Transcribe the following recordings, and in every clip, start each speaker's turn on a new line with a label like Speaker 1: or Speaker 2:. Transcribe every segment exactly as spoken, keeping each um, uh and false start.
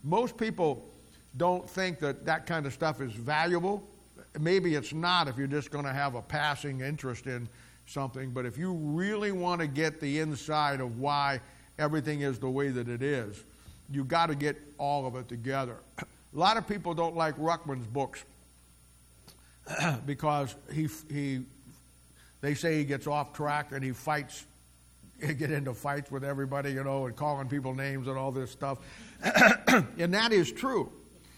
Speaker 1: Most people don't think that that kind of stuff is valuable. Maybe it's not if you're just going to have a passing interest in something, but if you really want to get the inside of why everything is the way that it is, you got to get all of it together. A lot of people don't like Ruckman's books because he he they say he gets off track and he fights, he get into fights with everybody, you know, and calling people names and all this stuff. And that is true.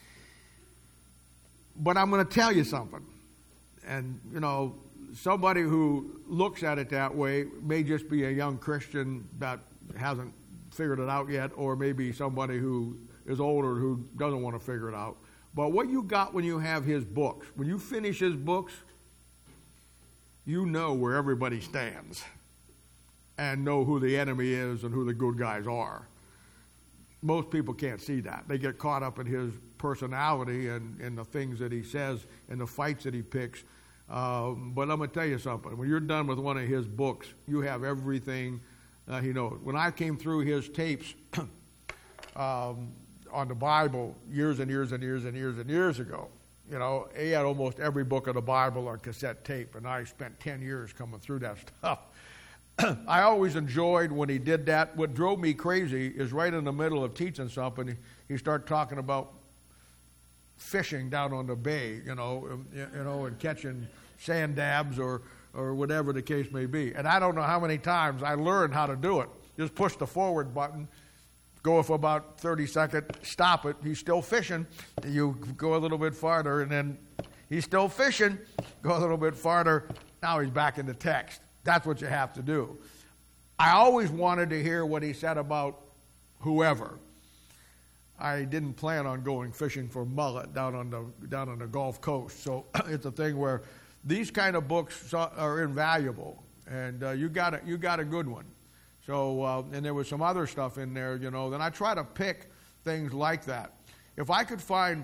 Speaker 1: But I'm going to tell you something. And, you know, somebody who looks at it that way may just be a young Christian that hasn't figured it out yet, or maybe somebody who is older who doesn't want to figure it out. But what you got when you have his books, when you finish his books, you know where everybody stands and know who the enemy is and who the good guys are. Most people can't see that. They get caught up in his personality and, and the things that he says and the fights that he picks. Um, but I'm going to tell you something. When you're done with one of his books, you have everything uh, he knows. When I came through his tapes um, on the Bible years and years and years and years and years ago, you know, he had almost every book of the Bible on cassette tape, and I spent ten years coming through that stuff. I always enjoyed when he did that. What drove me crazy is right in the middle of teaching something, he, he started talking about fishing down on the bay, you know, you know, and catching sand dabs or, or whatever the case may be. And I don't know how many times I learned how to do it. Just push the forward button, go for about thirty seconds, stop it. He's still fishing. You go a little bit farther, and then he's still fishing. Go a little bit farther. Now he's back in the text. That's what you have to do. I always wanted to hear what he said about whoever. I didn't plan on going fishing for mullet down on the down on the Gulf Coast. So it's a thing where these kind of books are invaluable, and uh, you got a, you got a good one. So uh, and there was some other stuff in there, you know. Then I try to pick things like that. If I could find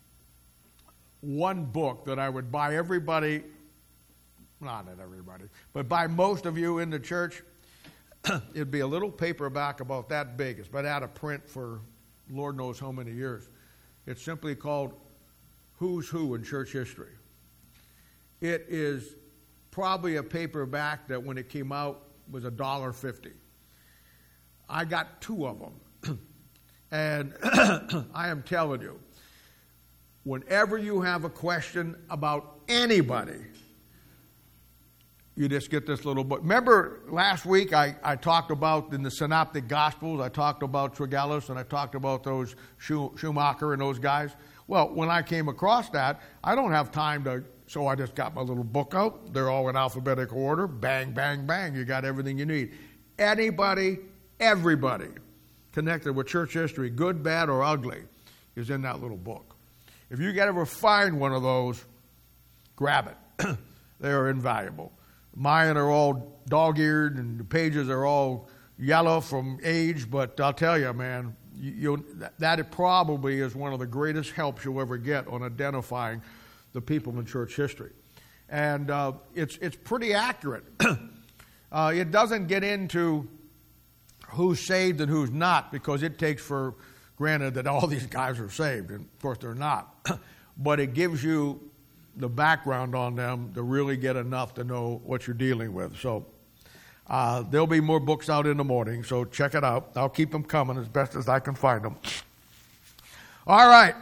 Speaker 1: one book that I would buy everybody, not everybody, but buy most of you in the church, it'd be a little paperback about that big. It's been out of print for Lord knows how many years. It's simply called Who's Who in Church History. It is probably a paperback that when it came out was a dollar fifty. I got two of them. And I am telling you, whenever you have a question about anybody, you just get this little book. Remember last week I, I talked about in the Synoptic Gospels, I talked about Tregellus and I talked about those Schumacher and those guys. Well, when I came across that, I don't have time to, so I just got my little book out. They're all in alphabetical order. Bang, bang, bang. You got everything you need. Anybody, everybody connected with church history, good, bad, or ugly, is in that little book. If you can ever find one of those, grab it. They are invaluable. Mine are all dog-eared, and the pages are all yellow from age, but I'll tell you, man, you, you, that, that probably is one of the greatest helps you'll ever get on identifying the people in church history. And uh, it's, it's pretty accurate. uh, it doesn't get into who's saved and who's not, because it takes for granted that all these guys are saved, and of course they're not. But it gives you the background on them to really get enough to know what you're dealing with. So uh, there'll be more books out in the morning, so check it out. I'll keep them coming as best as I can find them. All right.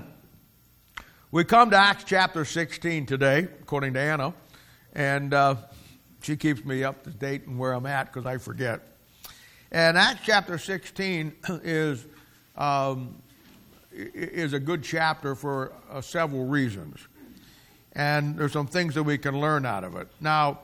Speaker 1: We come to Acts chapter sixteen today, according to Anna, and uh, she keeps me up to date and where I'm at because I forget. And Acts chapter sixteen is um, is a good chapter for uh, several reasons. And there's some things that we can learn out of it. Now,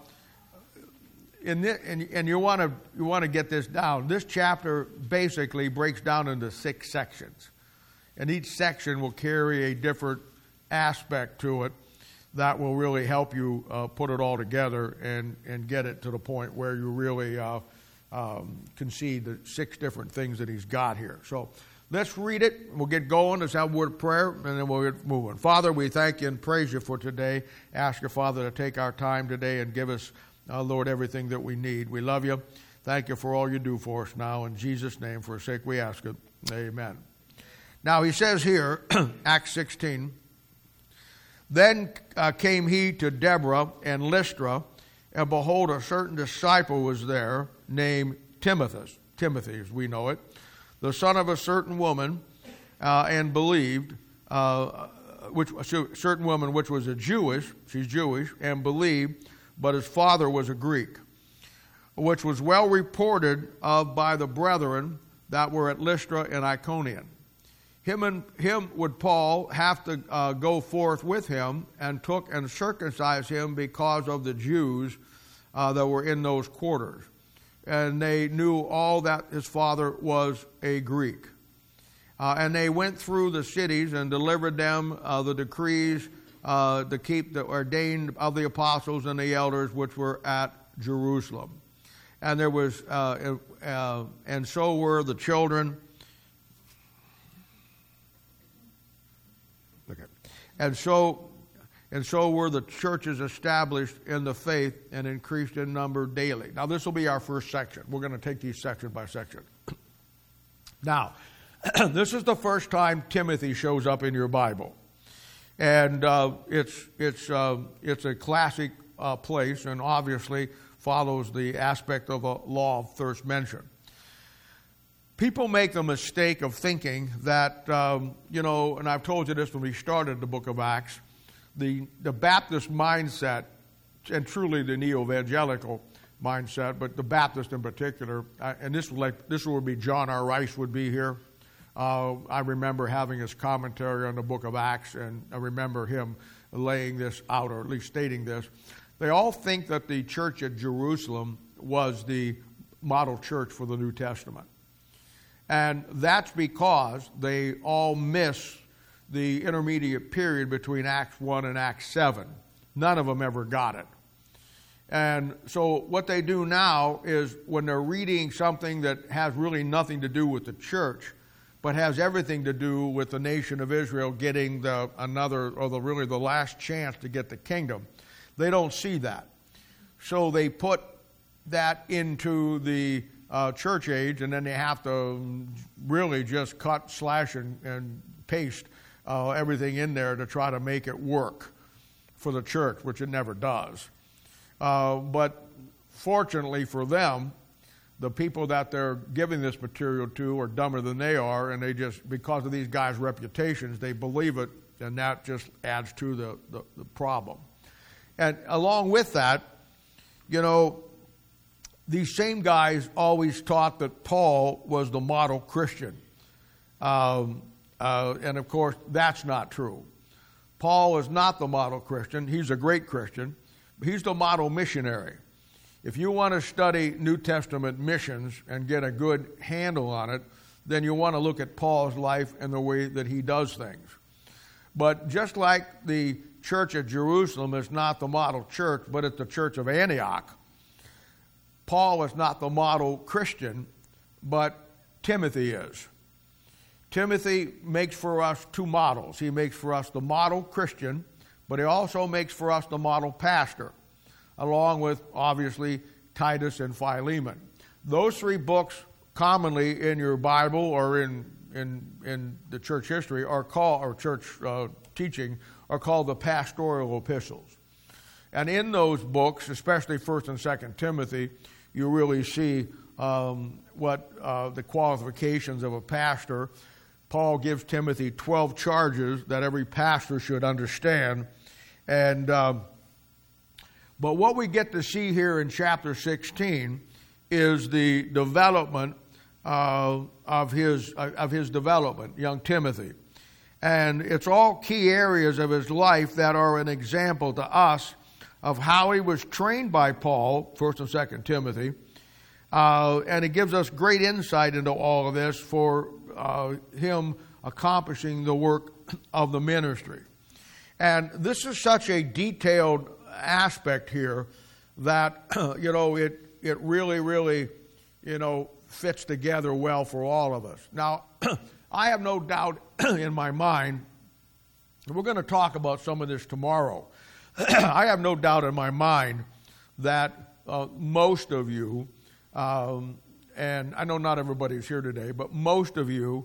Speaker 1: in this, and, and you want to you want to get this down. This chapter basically breaks down into six sections, and each section will carry a different aspect to it that will really help you uh, put it all together and and get it to the point where you really uh, um, can see the six different things that he's got here. So let's read it. We'll get going. Let's have a word of prayer, and then we'll get moving. Father, we thank you and praise you for today. Ask your Father to take our time today and give us, uh, Lord, everything that we need. We love you. Thank you for all you do for us now. In Jesus' name, for his sake, we ask it. Amen. Now he says here, Acts sixteen, then uh, came he to Deborah and Lystra, and behold, a certain disciple was there named Timothy, Timothy as we know it, the son of a certain woman, uh, and believed, uh, which a certain woman which was a Jewish, she's Jewish, and believed, but his father was a Greek, which was well reported of by the brethren that were at Lystra and Iconium. Him and him would Paul have to uh, go forth with him, and took and circumcised him because of the Jews uh, that were in those quarters. And they knew all that his father was a Greek. Uh, and they went through the cities and delivered them uh, the decrees uh, to keep the ordained of the apostles and the elders which were at Jerusalem. And there was, uh, uh, and so were the children. Okay. And so, and so were the churches established in the faith and increased in number daily. Now, this will be our first section. We're going to take these section by section. Now, this is the first time Timothy shows up in your Bible, and uh, it's it's uh, it's a classic uh, place, and obviously follows the aspect of a law of first mention. People make the mistake of thinking that, um, you know, and I've told you this when we started the book of Acts, the, the Baptist mindset, and truly the neo-evangelical mindset, but the Baptist in particular, uh, and this would, like, this would be John R. Rice would be here. Uh, I remember having his commentary on the book of Acts, and I remember him laying this out, or at least stating this. They all think that the church at Jerusalem was the model church for the New Testament. And that's because they all miss the intermediate period between Acts one and Acts seven. None of them ever got it. And so what they do now is when they're reading something that has really nothing to do with the church, but has everything to do with the nation of Israel getting the another, or the really the last chance to get the kingdom, they don't see that. So they put that into the uh, church age, and then they have to really just cut, slash, and, and paste uh, everything in there to try to make it work for the church, which it never does. Uh, but fortunately for them, the people that they're giving this material to are dumber than they are, and they just, because of these guys' reputations, they believe it, and that just adds to the, the, the problem. And along with that, you know, these same guys always taught that Paul was the model Christian. Um, uh, and of course, that's not true. Paul is not the model Christian. He's a great Christian. He's the model missionary. If you want to study New Testament missions and get a good handle on it, then you want to look at Paul's life and the way that he does things. But just like the church at Jerusalem is not the model church, but it's the church of Antioch, Paul is not the model Christian, but Timothy is. Timothy makes for us two models. He makes for us the model Christian, but he also makes for us the model pastor, along with, obviously, Titus and Philemon. Those three books commonly in your Bible or in in, in the church history are called, or church uh, teaching, are called the pastoral epistles. And in those books, especially First and Second Timothy, you really see um, what uh, the qualifications of a pastor. Paul gives Timothy twelve charges that every pastor should understand. And um, but what we get to see here in chapter sixteen is the development uh, of his uh, of his development, young Timothy. And it's all key areas of his life that are an example to us of how he was trained by Paul, First and Second Timothy. Uh, and it gives us great insight into all of this for uh, him accomplishing the work of the ministry. And this is such a detailed aspect here that, you know, it it really, really, you know, fits together well for all of us. Now, I have no doubt in my mind, we're going to talk about some of this tomorrow. I have no doubt in my mind that uh, most of you, um, and I know not everybody's here today, but most of you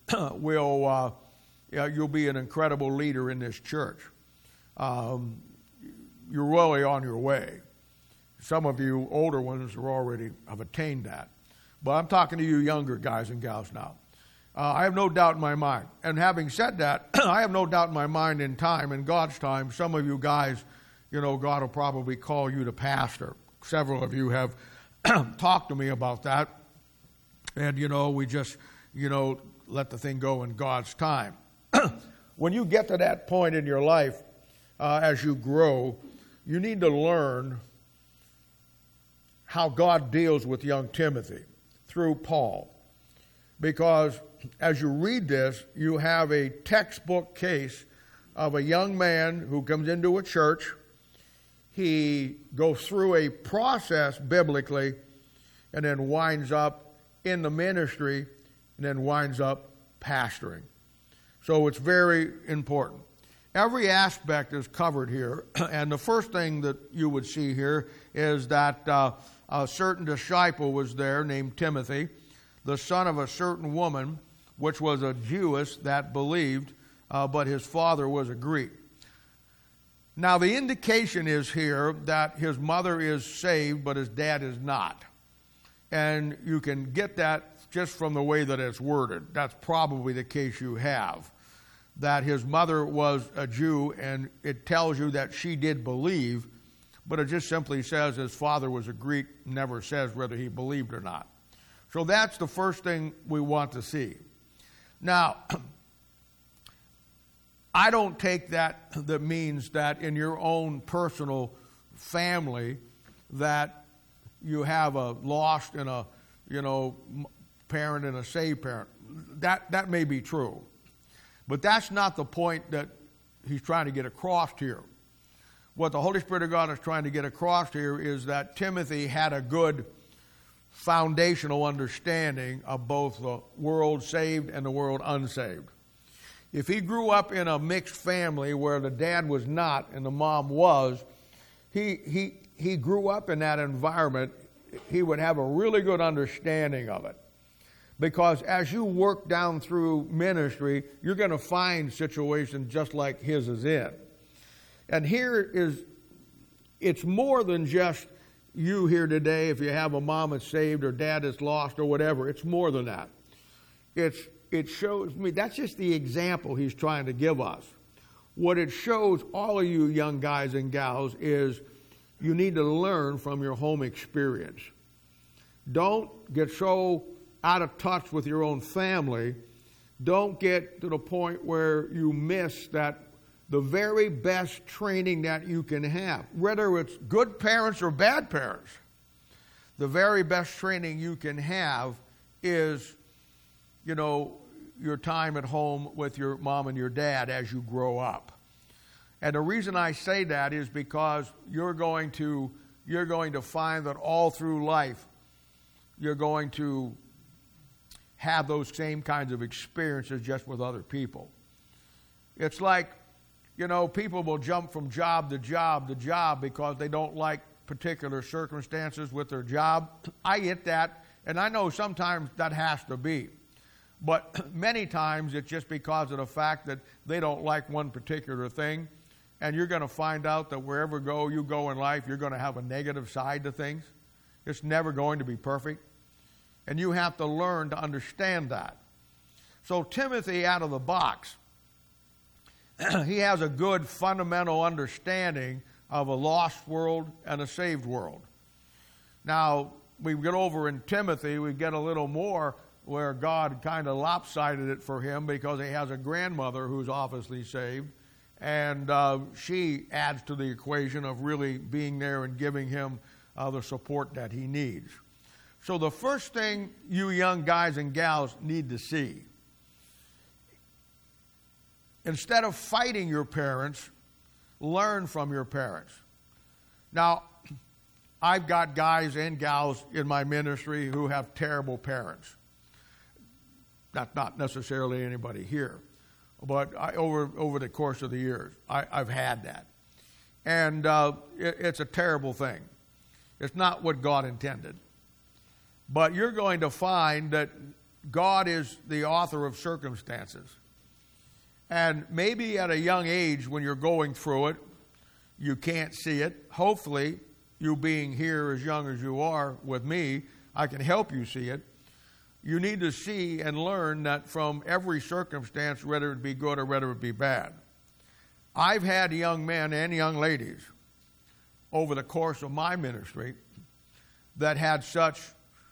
Speaker 1: will uh, you know, you'll be an incredible leader in this church. Um, you're really on your way. Some of you older ones are already have attained that. But I'm talking to you younger guys and gals now. Uh, I have no doubt in my mind. And having said that, I have no doubt in my mind in time, in God's time, some of you guys, you know, God will probably call you to pastor. Several of you have talked to me about that. And, you know, we just, you know, let the thing go in God's time. When you get to that point in your life, uh, as you grow, you need to learn how God deals with young Timothy through Paul. Because as you read this, you have a textbook case of a young man who comes into a church. He goes through a process biblically and then winds up in the ministry and then winds up pastoring. So it's very important. Every aspect is covered here. And the first thing that you would see here is that uh, a certain disciple was there named Timothy, the son of a certain woman, which was a Jewess that believed, uh, but his father was a Greek. Now, the indication is here that his mother is saved, but his dad is not. And you can get that just from the way that it's worded. That's probably the case you have, that his mother was a Jew, and it tells you that she did believe, but it just simply says his father was a Greek, never says whether he believed or not. So that's the first thing we want to see. Now, I don't take that, that means that in your own personal family that you have a lost and a, you know, parent and a saved parent. That, that may be true. But that's not the point that he's trying to get across here. What the Holy Spirit of God is trying to get across here is that Timothy had a good foundational understanding of both the world saved and the world unsaved. If he grew up in a mixed family where the dad was not and the mom was, he he he grew up in that environment, he would have a really good understanding of it. Because as you work down through ministry, you're going to find situations just like his is in. And here is, it's more than just you here today, if you have a mom that's saved or dad that's lost or whatever. It's more than that. It's, it shows me, that's just the example he's trying to give us. What it shows all of you young guys and gals is you need to learn from your home experience. Don't get so out of touch with your own family. Don't get to the point where you miss that the very best training that you can have, whether it's good parents or bad parents, the very best training you can have is, you know, your time at home with your mom and your dad as you grow up. And the reason I say that is because you're going to you're going to find that all through life you're going to have those same kinds of experiences just with other people. It's like, you know, people will jump from job to job to job because they don't like particular circumstances with their job. I get that, and I know sometimes that has to be. But many times it's just because of the fact that they don't like one particular thing, and you're going to find out that wherever go you go in life, you're going to have a negative side to things. It's never going to be perfect. And you have to learn to understand that. So Timothy, out of the box, he has a good fundamental understanding of a lost world and a saved world. Now, we get over in Timothy, we get a little more where God kind of lopsided it for him because he has a grandmother who's obviously saved. And uh, she adds to the equation of really being there and giving him uh, the support that he needs. So the first thing you young guys and gals need to see, instead of fighting your parents, learn from your parents. Now, I've got guys and gals in my ministry who have terrible parents. That's not necessarily anybody here. But I, over over the course of the years, I, I've had that. And uh, it, it's a terrible thing. It's not what God intended. But you're going to find that God is the author of circumstances. And maybe at a young age when you're going through it, you can't see it. Hopefully, you being here as young as you are with me, I can help you see it. You need to see and learn that from every circumstance, whether it be good or whether it be bad. I've had young men and young ladies over the course of my ministry that had such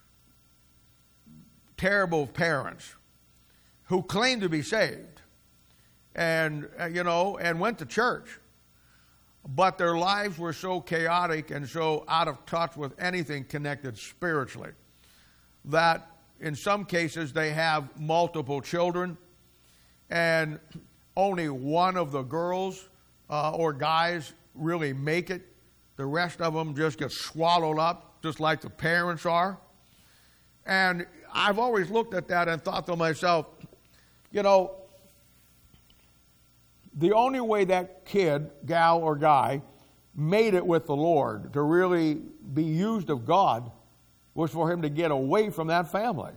Speaker 1: terrible parents who claimed to be saved and, you know, and went to church. But their lives were so chaotic and so out of touch with anything connected spiritually that in some cases they have multiple children and only one of the girls uh, or guys really make it. The rest of them just get swallowed up, just like the parents are. And I've always looked at that and thought to myself, you know, the only way that kid, gal, or guy made it with the Lord to really be used of God was for him to get away from that family.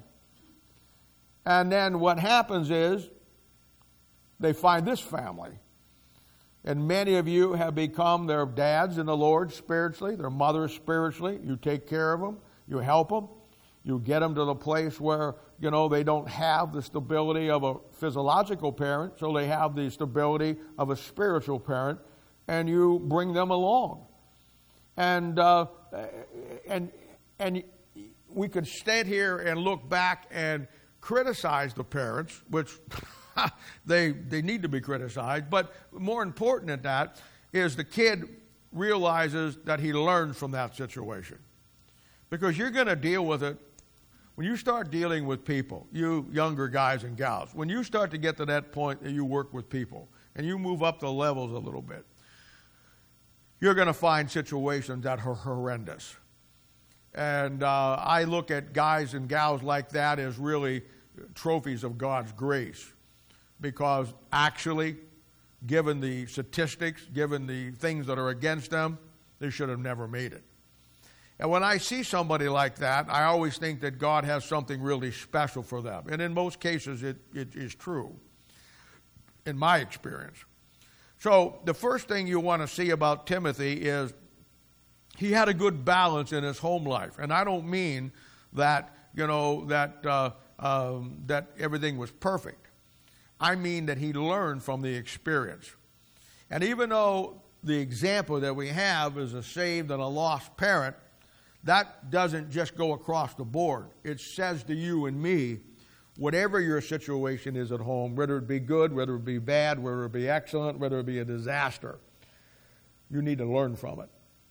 Speaker 1: And then what happens is they find this family. And many of you have become their dads in the Lord spiritually, their mothers spiritually. You take care of them. You help them. You get them to the place where, you know, they don't have the stability of a physiological parent, so they have the stability of a spiritual parent, and you bring them along. And uh, and and we could stand here and look back and criticize the parents, which they they need to be criticized. But more important than that is the kid realizes that he learns from that situation. Because you're going to deal with it. When you start dealing with people, you younger guys and gals, when you start to get to that point that you work with people and you move up the levels a little bit, you're going to find situations that are horrendous. And uh, I look at guys and gals like that as really trophies of God's grace. Because actually, given the statistics, given the things that are against them, they should have never made it. And when I see somebody like that, I always think that God has something really special for them. And in most cases, it, it is true, in my experience. So the first thing you want to see about Timothy is he had a good balance in his home life. And I don't mean that, you know, that, uh, um, that everything was perfect. I mean that he learned from the experience. And even though the example that we have is a saved and a lost parent, that doesn't just go across the board. It says to you and me, whatever your situation is at home, whether it be good, whether it be bad, whether it be excellent, whether it be a disaster, you need to learn from it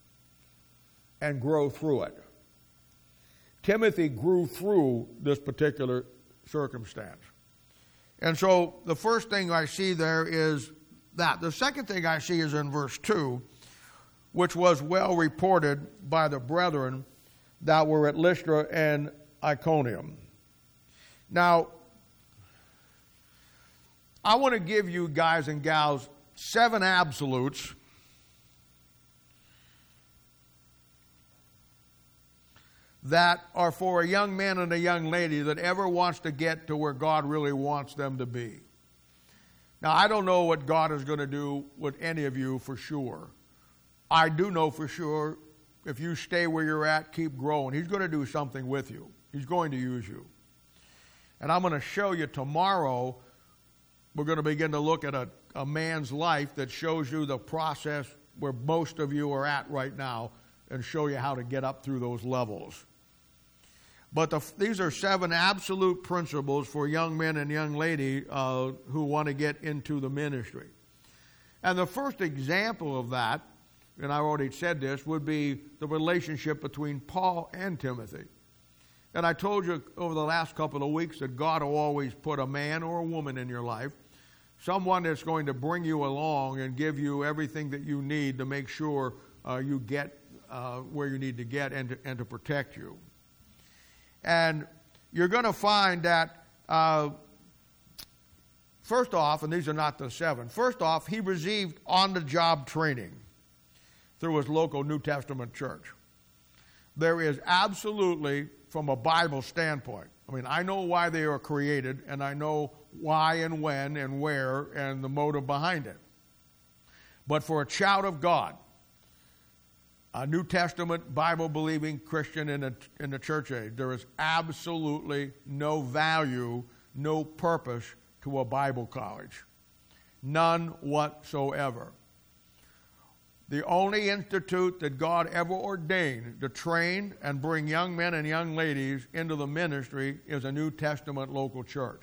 Speaker 1: and grow through it. Timothy grew through this particular circumstance. And so the first thing I see there is that. The second thing I see is in verse two, which was well reported by the brethren that were at Lystra and Iconium. Now, I want to give you guys and gals seven absolutes that are for a young man and a young lady that ever wants to get to where God really wants them to be. Now, I don't know what God is going to do with any of you for sure. I do know for sure if you stay where you're at, keep growing, He's going to do something with you. He's going to use you. And I'm going to show you tomorrow, we're going to begin to look at a, a man's life that shows you the process where most of you are at right now and show you how to get up through those levels. But the, these are seven absolute principles for young men and young ladies uh, who want to get into the ministry. And the first example of that, and I already said this, would be the relationship between Paul and Timothy. And I told you over the last couple of weeks that God will always put a man or a woman in your life, someone that's going to bring you along and give you everything that you need to make sure uh, you get uh, where you need to get and to, and to protect you. And you're going to find that, uh, first off, and these are not the seven, first off, he received on-the-job training through his local New Testament church. There is absolutely, from a Bible standpoint, I mean, I know why they were created, and I know why and when and where and the motive behind it. But for a child of God, a New Testament, Bible-believing Christian in, a, in the church age, there is absolutely no value, no purpose to a Bible college. None whatsoever. The only institute that God ever ordained to train and bring young men and young ladies into the ministry is a New Testament local church.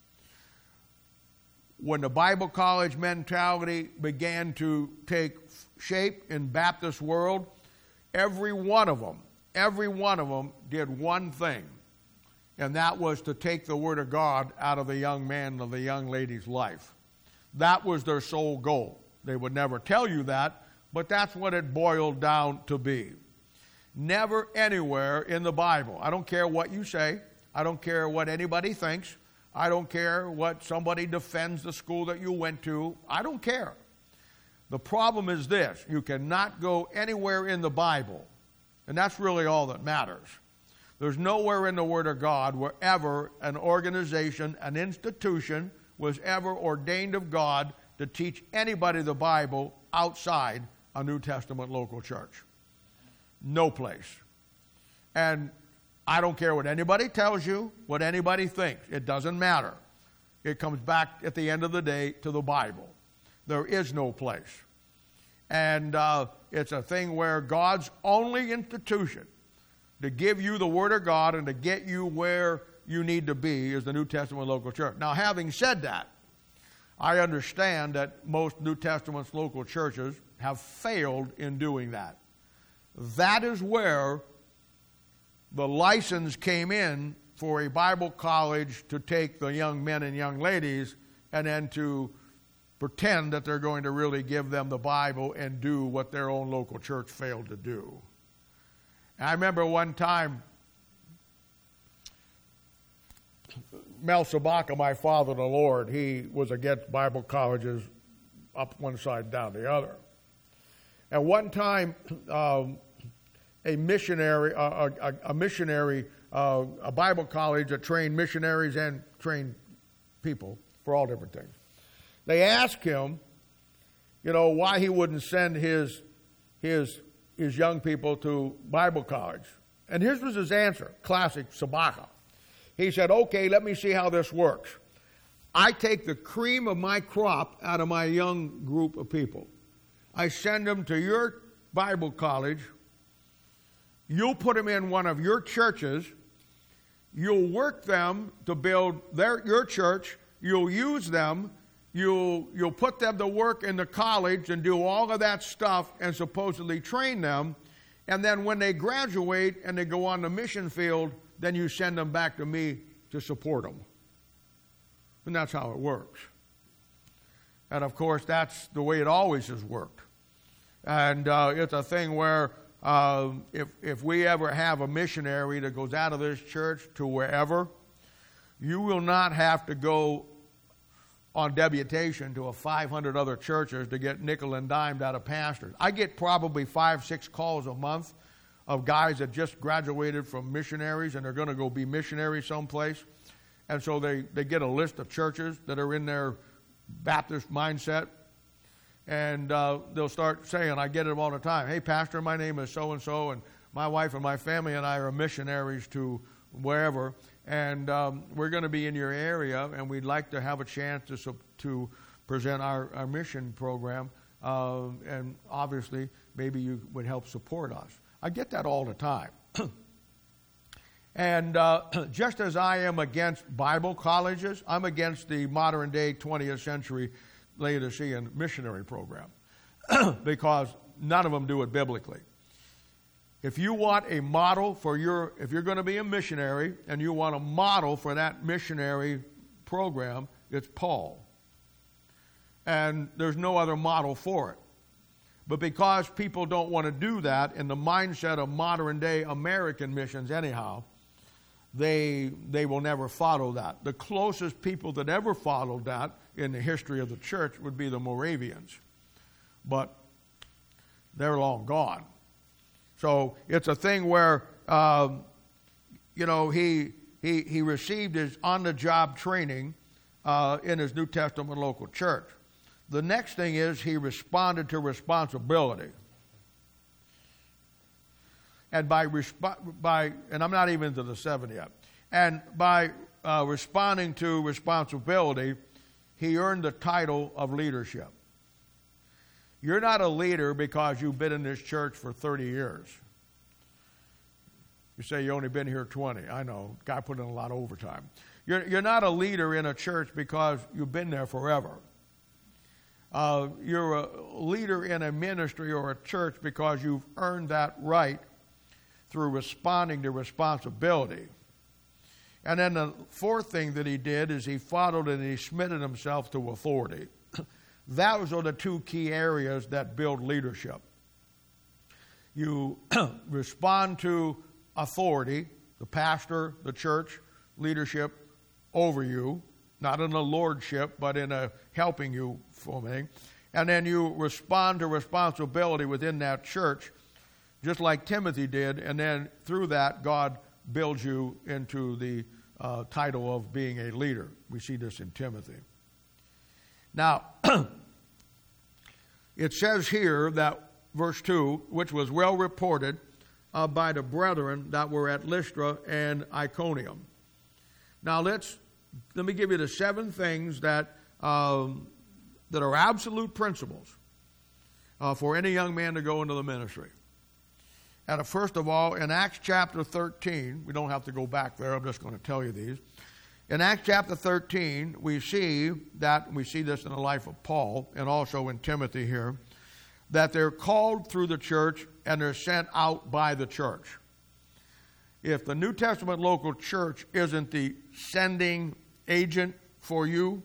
Speaker 1: When the Bible college mentality began to take shape in Baptist world, every one of them, every one of them did one thing, and that was to take the Word of God out of the young man or the young lady's life. That was their sole goal. They would never tell you that, but that's what it boiled down to be. Never anywhere in the Bible, I don't care what you say, I don't care what anybody thinks, I don't care what somebody defends the school that you went to, I don't care. The problem is this: you cannot go anywhere in the Bible, and that's really all that matters. There's nowhere in the Word of God where ever an organization, an institution, was ever ordained of God to teach anybody the Bible outside a New Testament local church. No place. And I don't care what anybody tells you, what anybody thinks. It doesn't matter. It comes back at the end of the day to the Bible. There is no place. And uh, it's a thing where God's only institution to give you the Word of God and to get you where you need to be is the New Testament local church. Now, having said that, I understand that most New Testament local churches have failed in doing that. That is where the license came in for a Bible college to take the young men and young ladies and then to pretend that they're going to really give them the Bible and do what their own local church failed to do. And I remember one time, Mel Sabaka, my father in the Lord, he was against Bible colleges up one side, down the other. And one time, um, a missionary, uh, a, a missionary, uh, a Bible college that trained missionaries and trained people for all different things. They asked him, you know, why he wouldn't send his his his young people to Bible college. And here's was his answer, classic Sabaka. He said, okay, let me see how this works. I take the cream of my crop out of my young group of people. I send them to your Bible college. You'll put them in one of your churches. You'll work them to build their your church. You'll use them. You'll, you'll put them to work in the college and do all of that stuff and supposedly train them. And then when they graduate and they go on the mission field, then you send them back to me to support them. And that's how it works. And of course, that's the way it always has worked. And uh, it's a thing where uh, if, if we ever have a missionary that goes out of this church to wherever, you will not have to go on deputation to a five hundred other churches to get nickel and dimed out of pastors. I get probably five, six calls a month of guys that just graduated from missionaries and they're going to go be missionaries someplace. And so they, they get a list of churches that are in their Baptist mindset. And uh, they'll start saying, I get it all the time, hey, pastor, my name is so-and-so, and my wife and my family and I are missionaries to wherever. And um, we're going to be in your area, and we'd like to have a chance to to present our, our mission program. Uh, and obviously, maybe you would help support us. I get that all the time. And uh, just as I am against Bible colleges, I'm against the modern-day twentieth century Laodicean missionary program because none of them do it biblically. If you want a model for your, if you're going to be a missionary and you want a model for that missionary program, it's Paul. And there's no other model for it. But because people don't want to do that in the mindset of modern day American missions anyhow, they, they will never follow that. The closest people that ever followed that in the history of the church would be the Moravians. But they're long gone. So it's a thing where, um, you know, he he, he received his on-the-job training uh, in his New Testament local church. The next thing is he responded to responsibility. And by, resp- by and I'm not even to the seven yet, and by uh, responding to responsibility, he earned the title of leadership. You're not a leader because you've been in this church for thirty years. You say you only been here twenty. I know. Guy put in a lot of overtime. You're, you're not a leader in a church because you've been there forever. Uh, you're a leader in a ministry or a church because you've earned that right through responding to responsibility. And then the fourth thing that he did is he followed and he submitted himself to authority. Those are the two key areas that build leadership. You respond to authority, the pastor, the church, leadership over you, not in a lordship, but in a helping you forming. And then you respond to responsibility within that church, just like Timothy did. And then through that, God builds you into the uh, title of being a leader. We see this in Timothy. Now, it says here that, verse two, which was well reported uh, by the brethren that were at Lystra and Iconium. Now, let's let me give you the seven things that um, that are absolute principles uh, for any young man to go into the ministry. And uh, first of all, in Acts chapter thirteen, we don't have to go back there, I'm just going to tell you these. In Acts chapter thirteen, we see that, we see this in the life of Paul and also in Timothy here, that they're called through the church and they're sent out by the church. If the New Testament local church isn't the sending agent for you,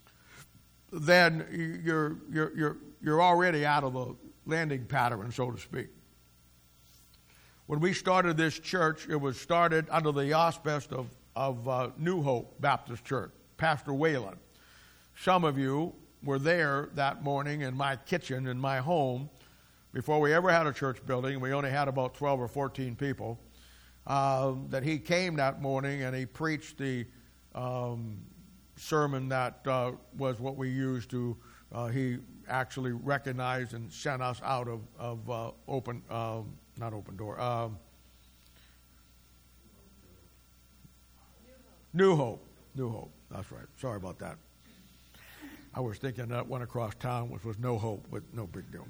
Speaker 1: then you're, you're, you're, you're already out of the landing pattern, so to speak. When we started this church, it was started under the auspice of, of uh, New Hope Baptist Church, Pastor Whalen. Some of you were there that morning in my kitchen, in my home, before we ever had a church building. We only had about twelve or fourteen people. Uh, that he came that morning and he preached the um, sermon that uh, was what we used to, uh, he actually recognized and sent us out of, of uh, open, uh, not open door, uh, New Hope. New Hope, that's right. Sorry about that. I was thinking that went across town, which was No Hope, but no big deal.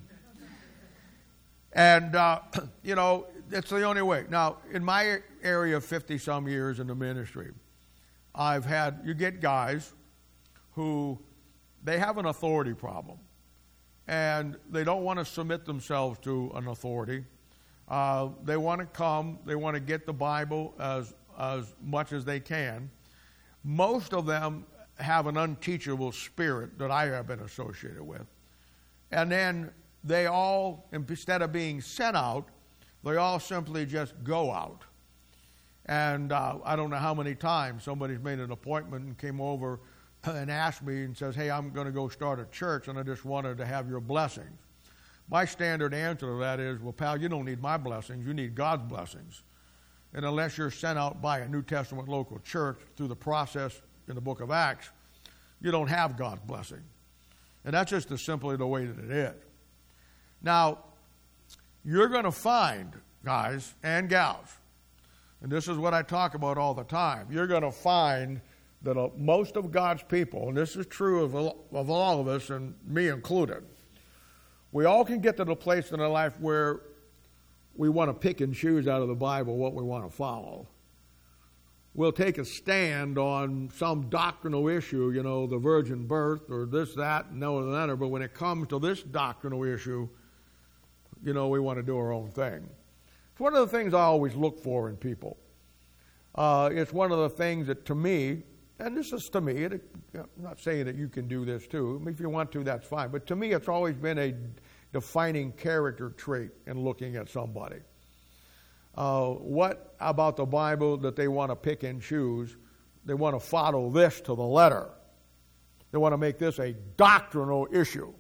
Speaker 1: And, uh, you know, it's the only way. Now, in my area of fifty-some years in the ministry, I've had, you get guys who, they have an authority problem. And they don't want to submit themselves to an authority. Uh, they want to come, they want to get the Bible as, as much as they can. Most of them have an unteachable spirit that I have been associated with. And then they all, instead of being sent out, they all simply just go out. And uh, I don't know how many times somebody's made an appointment and came over and asked me and says, hey, I'm going to go start a church and I just wanted to have your blessings. My standard answer to that is, well, pal, you don't need my blessings, you need God's blessings. And unless you're sent out by a New Testament local church through the process in the book of Acts, you don't have God's blessing. And that's just as simply the way that it is. Now, you're going to find, guys and gals, and this is what I talk about all the time, you're going to find that uh, most of God's people, and this is true of, of all of us, and me included, we all can get to the place in our life where we want to pick and choose out of the Bible what we want to follow. We'll take a stand on some doctrinal issue, you know, the virgin birth or this, that, and no other, but when it comes to this doctrinal issue, you know, we want to do our own thing. It's one of the things I always look for in people. Uh, it's one of the things that to me, and this is to me, it, I'm not saying that you can do this too. If you want to, that's fine. But to me, it's always been a defining character trait in looking at somebody. Uh, what about the Bible that they want to pick and choose? They want to follow this to the letter. They want to make this a doctrinal issue.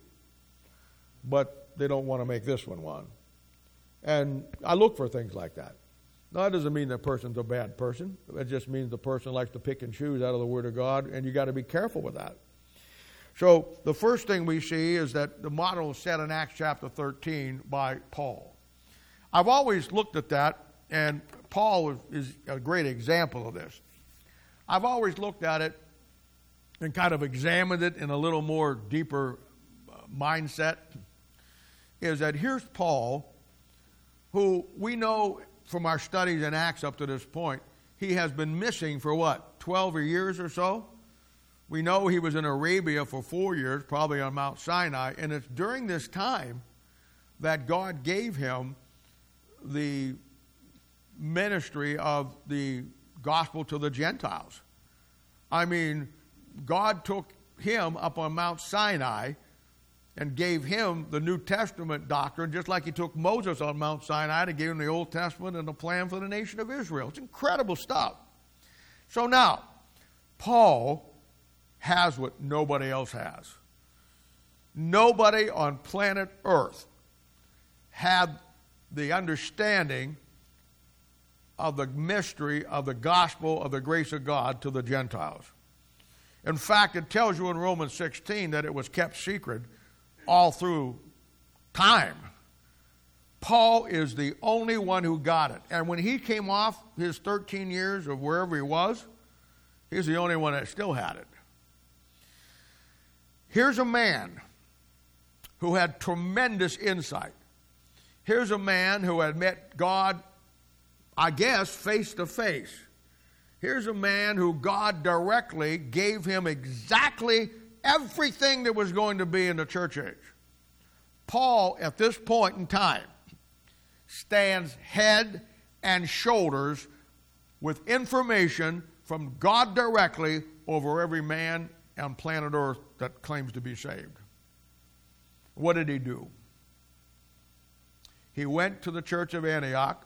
Speaker 1: But they don't want to make this one one. And I look for things like that. Now, that doesn't mean that person's a bad person. It just means the person likes to pick and choose out of the Word of God, and you got to be careful with that. So the first thing we see is that the model is set in Acts chapter thirteen by Paul. I've always looked at that, and Paul is a great example of this. I've always looked at it and kind of examined it in a little more deeper mindset, is that here's Paul, who we know from our studies in Acts up to this point, he has been missing for what, twelve years or so? We know he was in Arabia for four years, probably on Mount Sinai, and it's during this time that God gave him the ministry of the gospel to the Gentiles. I mean, God took him up on Mount Sinai and gave him the New Testament doctrine, just like he took Moses on Mount Sinai and gave him the Old Testament and the plan for the nation of Israel. It's incredible stuff. So now, Paul has what nobody else has. Nobody on planet Earth had the understanding of the mystery of the gospel of the grace of God to the Gentiles. In fact, it tells you in Romans sixteen that it was kept secret all through time. Paul is the only one who got it. And when he came off his thirteen years of wherever he was, he's the only one that still had it. Here's a man who had tremendous insight. Here's a man who had met God, I guess, face to face. Here's a man who God directly gave him exactly everything that was going to be in the church age. Paul, at this point in time, stands head and shoulders with information from God directly over every man on planet Earth that claims to be saved. What did he do? He went to the church of Antioch,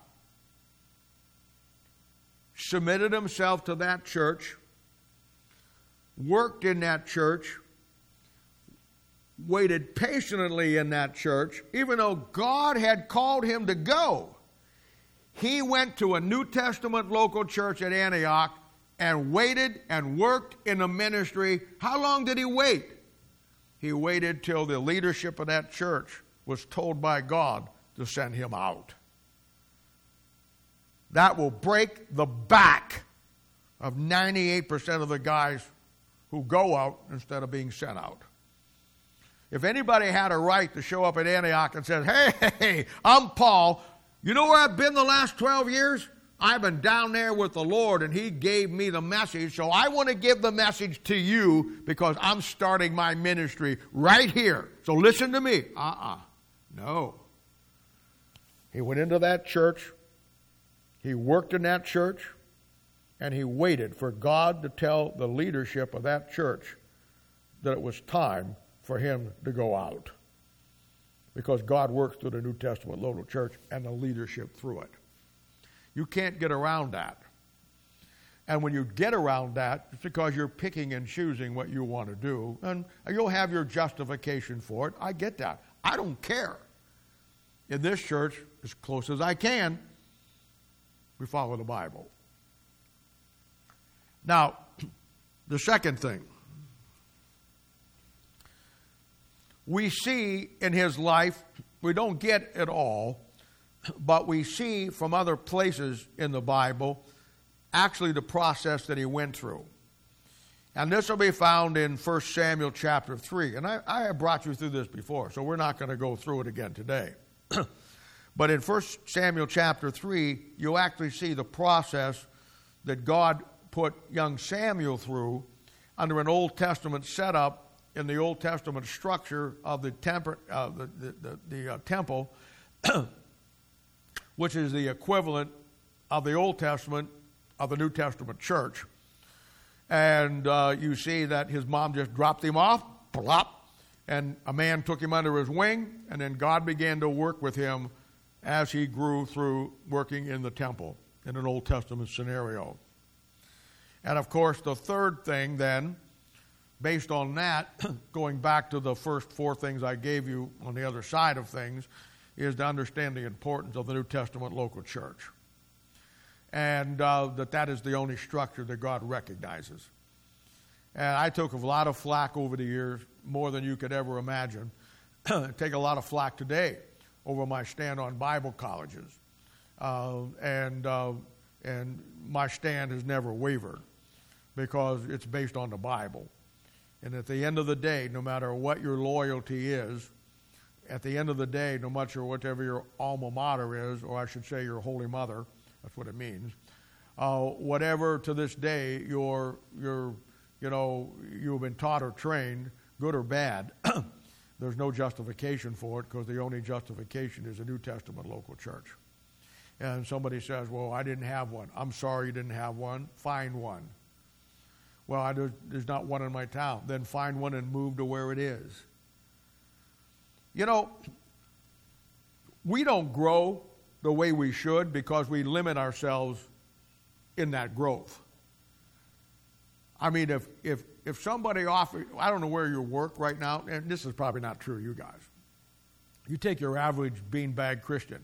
Speaker 1: submitted himself to that church, worked in that church, waited patiently in that church. Even though God had called him to go, he went to a New Testament local church at Antioch and waited and worked in the ministry. How long did he wait? He waited till the leadership of that church was told by God to send him out. That will break the back of ninety-eight percent of the guys who go out instead of being sent out. If anybody had a right to show up at Antioch and said, hey, hey, I'm Paul, you know where I've been the last twelve years? I've been down there with the Lord, and He gave me the message, so I want to give the message to you because I'm starting my ministry right here. So listen to me. Uh-uh. No. He went into that church, he worked in that church, and he waited for God to tell the leadership of that church that it was time for him to go out. Because God works through the New Testament local church and the leadership through it. You can't get around that. And when you get around that, it's because you're picking and choosing what you want to do. And you'll have your justification for it. I get that. I don't care. In this church, as close as I can, we follow the Bible. Now, the second thing. We see in his life, we don't get it all, but we see from other places in the Bible actually the process that he went through. And this will be found in First Samuel chapter three. And I, I have brought you through this before, so we're not going to go through it again today. But in First Samuel chapter three, you actually see the process that God put young Samuel through under an Old Testament setup in the Old Testament structure of the, temper, uh, the, the, the, the uh, temple, which is the equivalent of the Old Testament of the New Testament church. And uh, you see that his mom just dropped him off, plop, and a man took him under his wing, and then God began to work with him as he grew through working in the temple in an Old Testament scenario. And of course, the third thing then, based on that, going back to the first four things I gave you on the other side of things, is to understand the importance of the New Testament local church. and uh, that that is the only structure that God recognizes. And I took a lot of flack over the years, more than you could ever imagine. I take a lot of flack today over my stand on Bible colleges. Uh, and, uh, and my stand has never wavered because it's based on the Bible. And at the end of the day, no matter what your loyalty is, at the end of the day, no matter whatever your alma mater is, or I should say your holy mother, that's what it means, uh, whatever to this day you're, you're, you know, you've been taught or trained, good or bad, there's no justification for it because the only justification is a New Testament local church. And somebody says, well, I didn't have one. I'm sorry you didn't have one. Find one. Well, I, there's not one in my town. Then find one and move to where it is. You know, we don't grow the way we should because we limit ourselves in that growth. I mean, if if if somebody offers, I don't know where you work right now, and this is probably not true, you guys. You take your average beanbag Christian.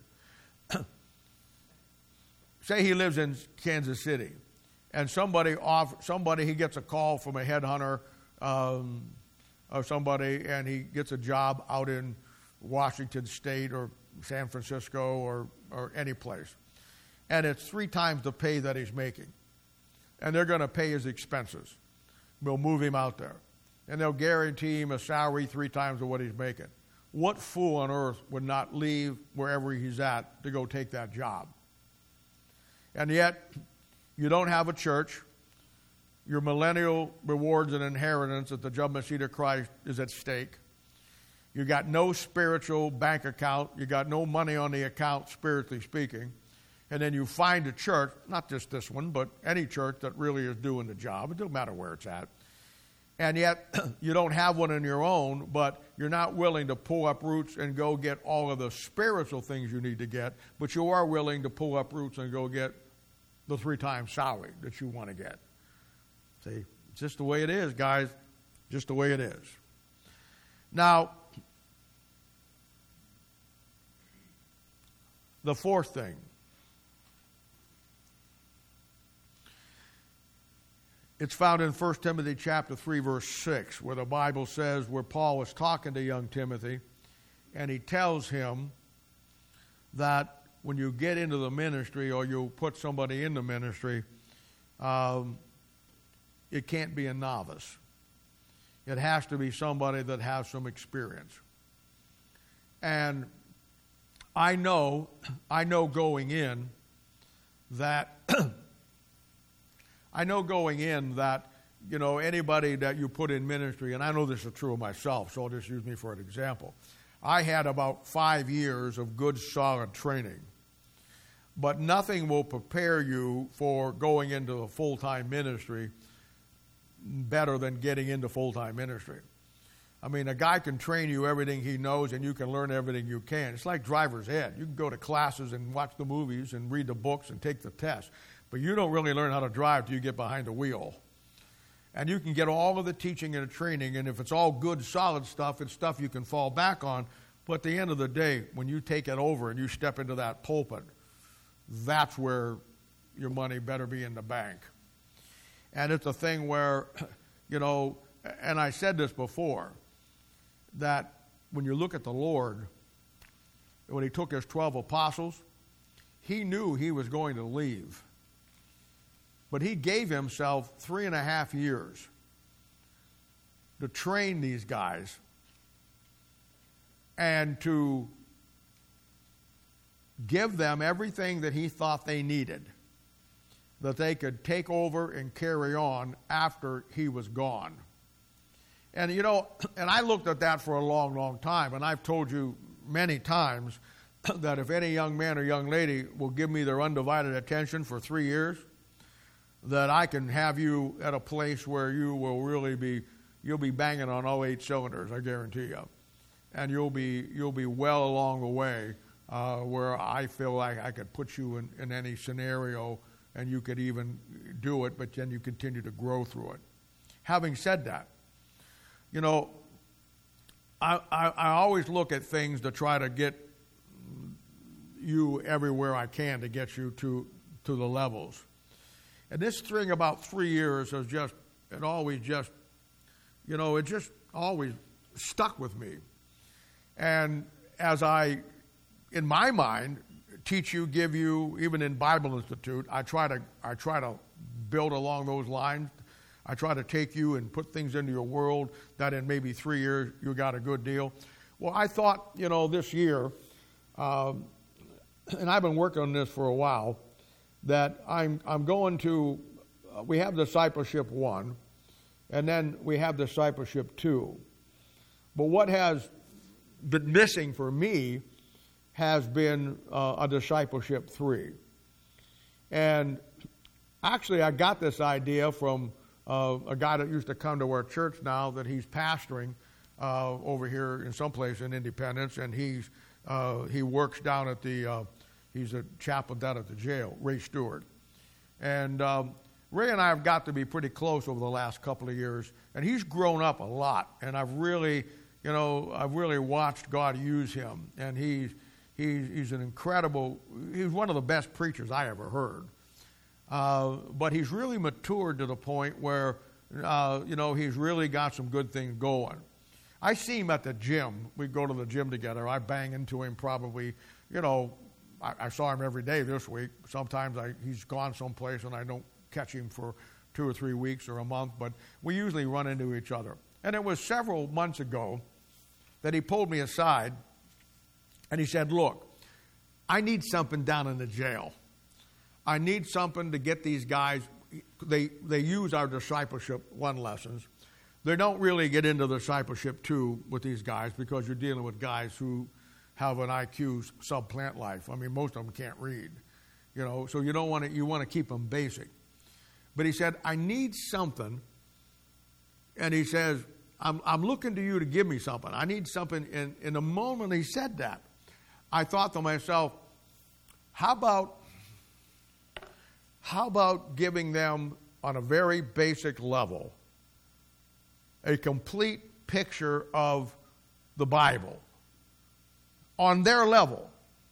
Speaker 1: Say he lives in Kansas City, and somebody off somebody he gets a call from a headhunter um, or somebody, and he gets a job out in Washington State or San Francisco or or any place, and it's three times the pay that he's making. And they're going to pay his expenses. They'll move him out there. And they'll guarantee him a salary three times of what he's making. What fool on earth would not leave wherever he's at to go take that job? And yet, you don't have a church. Your millennial rewards and inheritance at the judgment seat of Christ is at stake. You got no spiritual bank account. You got no money on the account, spiritually speaking. And then you find a church, not just this one, but any church that really is doing the job. It doesn't matter where it's at. And yet, you don't have one in your own, but you're not willing to pull up roots and go get all of the spiritual things you need to get, but you are willing to pull up roots and go get the three times salary that you want to get. See, it's just the way it is, guys. Just the way it is. Now, the fourth thing. It's found in First Timothy chapter three, verse six, where the Bible says, where Paul was talking to young Timothy, and he tells him that when you get into the ministry or you put somebody in the ministry, um, it can't be a novice. It has to be somebody that has some experience. And I know, I know going in that I know going in that, you know, anybody that you put in ministry, and I know this is true of myself, so I'll just use me for an example. I had about five years of good, solid training. But nothing will prepare you for going into a full-time ministry better than getting into full-time ministry. I mean, a guy can train you everything he knows, and you can learn everything you can. It's like driver's ed. You can go to classes and watch the movies and read the books and take the test. But you don't really learn how to drive till you get behind the wheel. And you can get all of the teaching and the training, and if it's all good, solid stuff, it's stuff you can fall back on. But at the end of the day, when you take it over and you step into that pulpit, that's where your money better be in the bank. And it's a thing where, you know, and I said this before, that when you look at the Lord, when he took his twelve apostles, he knew he was going to leave. But he gave himself three and a half years to train these guys and to give them everything that he thought they needed, that they could take over and carry on after he was gone. And, you know, and I looked at that for a long, long time, and I've told you many times that if any young man or young lady will give me their undivided attention for three years, that I can have you at a place where you will really be, you'll be banging on all eight cylinders, I guarantee you. And you'll be you'll be well along the way uh, where I feel like I could put you in, in any scenario and you could even do it, but then you continue to grow through it. Having said that, you know, I, I, I always look at things to try to get you everywhere I can to get you to to the levels. And this thing about three years has just, it always just, you know, it just always stuck with me. And as I, in my mind, teach you, give you, even in Bible Institute, I try to I try to build along those lines. I try to take you and put things into your world that in maybe three years you got a good deal. Well, I thought, you know, this year, um, and I've been working on this for a while, that I'm I'm going to, uh, we have discipleship one, and then we have discipleship two. But what has been missing for me has been uh, a discipleship three. And actually I got this idea from uh, a guy that used to come to our church now that he's pastoring uh, over here in some place in Independence, and he's uh, he works down at the, uh, he's a chaplain down at the jail, Ray Stewart. And um, Ray and I have got to be pretty close over the last couple of years, and he's grown up a lot, and I've really, you know, I've really watched God use him, and he's He's, he's an incredible, he's one of the best preachers I ever heard. Uh, but he's really matured to the point where, uh, you know, he's really got some good things going. I see him at the gym. We go to the gym together. I bang into him probably, you know, I, I saw him every day this week. Sometimes I, he's gone someplace and I don't catch him for two or three weeks or a month, but we usually run into each other. And it was several months ago that he pulled me aside and he said, look, I need something down in the jail. I need something to get these guys. They they use our discipleship one lessons. They don't really get into disciplship two with these guys because you're dealing with guys who have an I Q sub-plant life. I mean, most of them can't read, you know, so you don't want to, you want to keep them basic. But he said, I need something. And he says, I'm, I'm looking to you to give me something. I need something. And in the moment he said that, I thought to myself, how about, how about giving them on a very basic level a complete picture of the Bible on their level?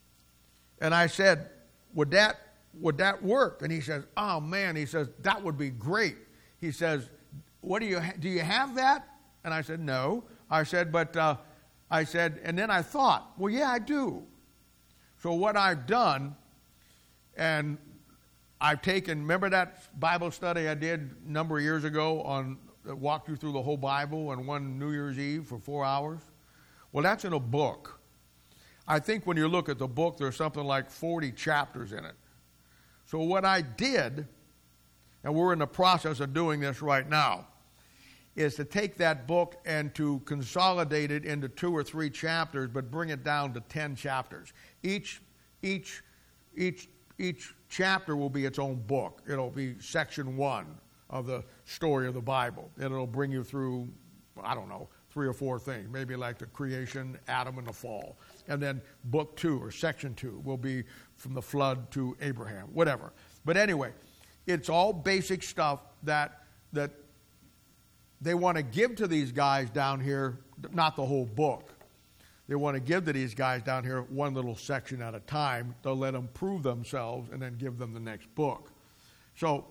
Speaker 1: And I said, would that, would that work? And he says, oh man, he says, that would be great. He says, what do you, ha- do you have that? And I said, no. I said, but, uh, I said, and then I thought, well, yeah, I do. So what I've done, and I've taken, remember that Bible study I did a number of years ago on, walked you through the whole Bible on one New Year's Eve for four hours? Well, that's in a book. I think when you look at the book, there's something like forty chapters in it. So what I did, and we're in the process of doing this right now, is to take that book and to consolidate it into two or three chapters, but bring it down to ten chapters. Each, each, each, each chapter will be its own book. It'll be section one of the story of the Bible. And it'll bring you through, I don't know, three or four things, maybe like the creation, Adam, and the fall. And then book two or section two will be from the flood to Abraham, whatever. But anyway, it's all basic stuff that that they want to give to these guys down here, not the whole book. They want to give to these guys down here one little section at a time to let them prove themselves and then give them the next book. So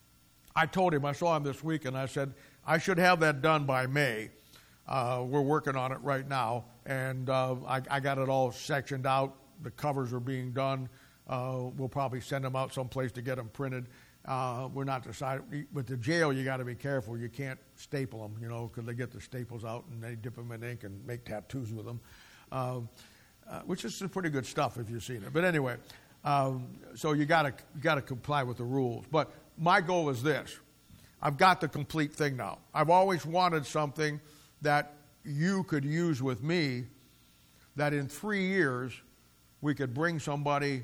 Speaker 1: I told him, I saw him this week, and I said, I should have that done by May. Uh, we're working on it right now, and uh, I, I got it all sectioned out. The covers are being done. Uh, we'll probably send them out someplace to get them printed. Uh, we're not decided. With the jail, you got to be careful. You can't staple them, you know, because they get the staples out and they dip them in ink and make tattoos with them, uh, uh, which is some pretty good stuff if you've seen it. But anyway, um, so you got to got to comply with the rules. But my goal is this: I've got the complete thing now. I've always wanted something that you could use with me, that in three years we could bring somebody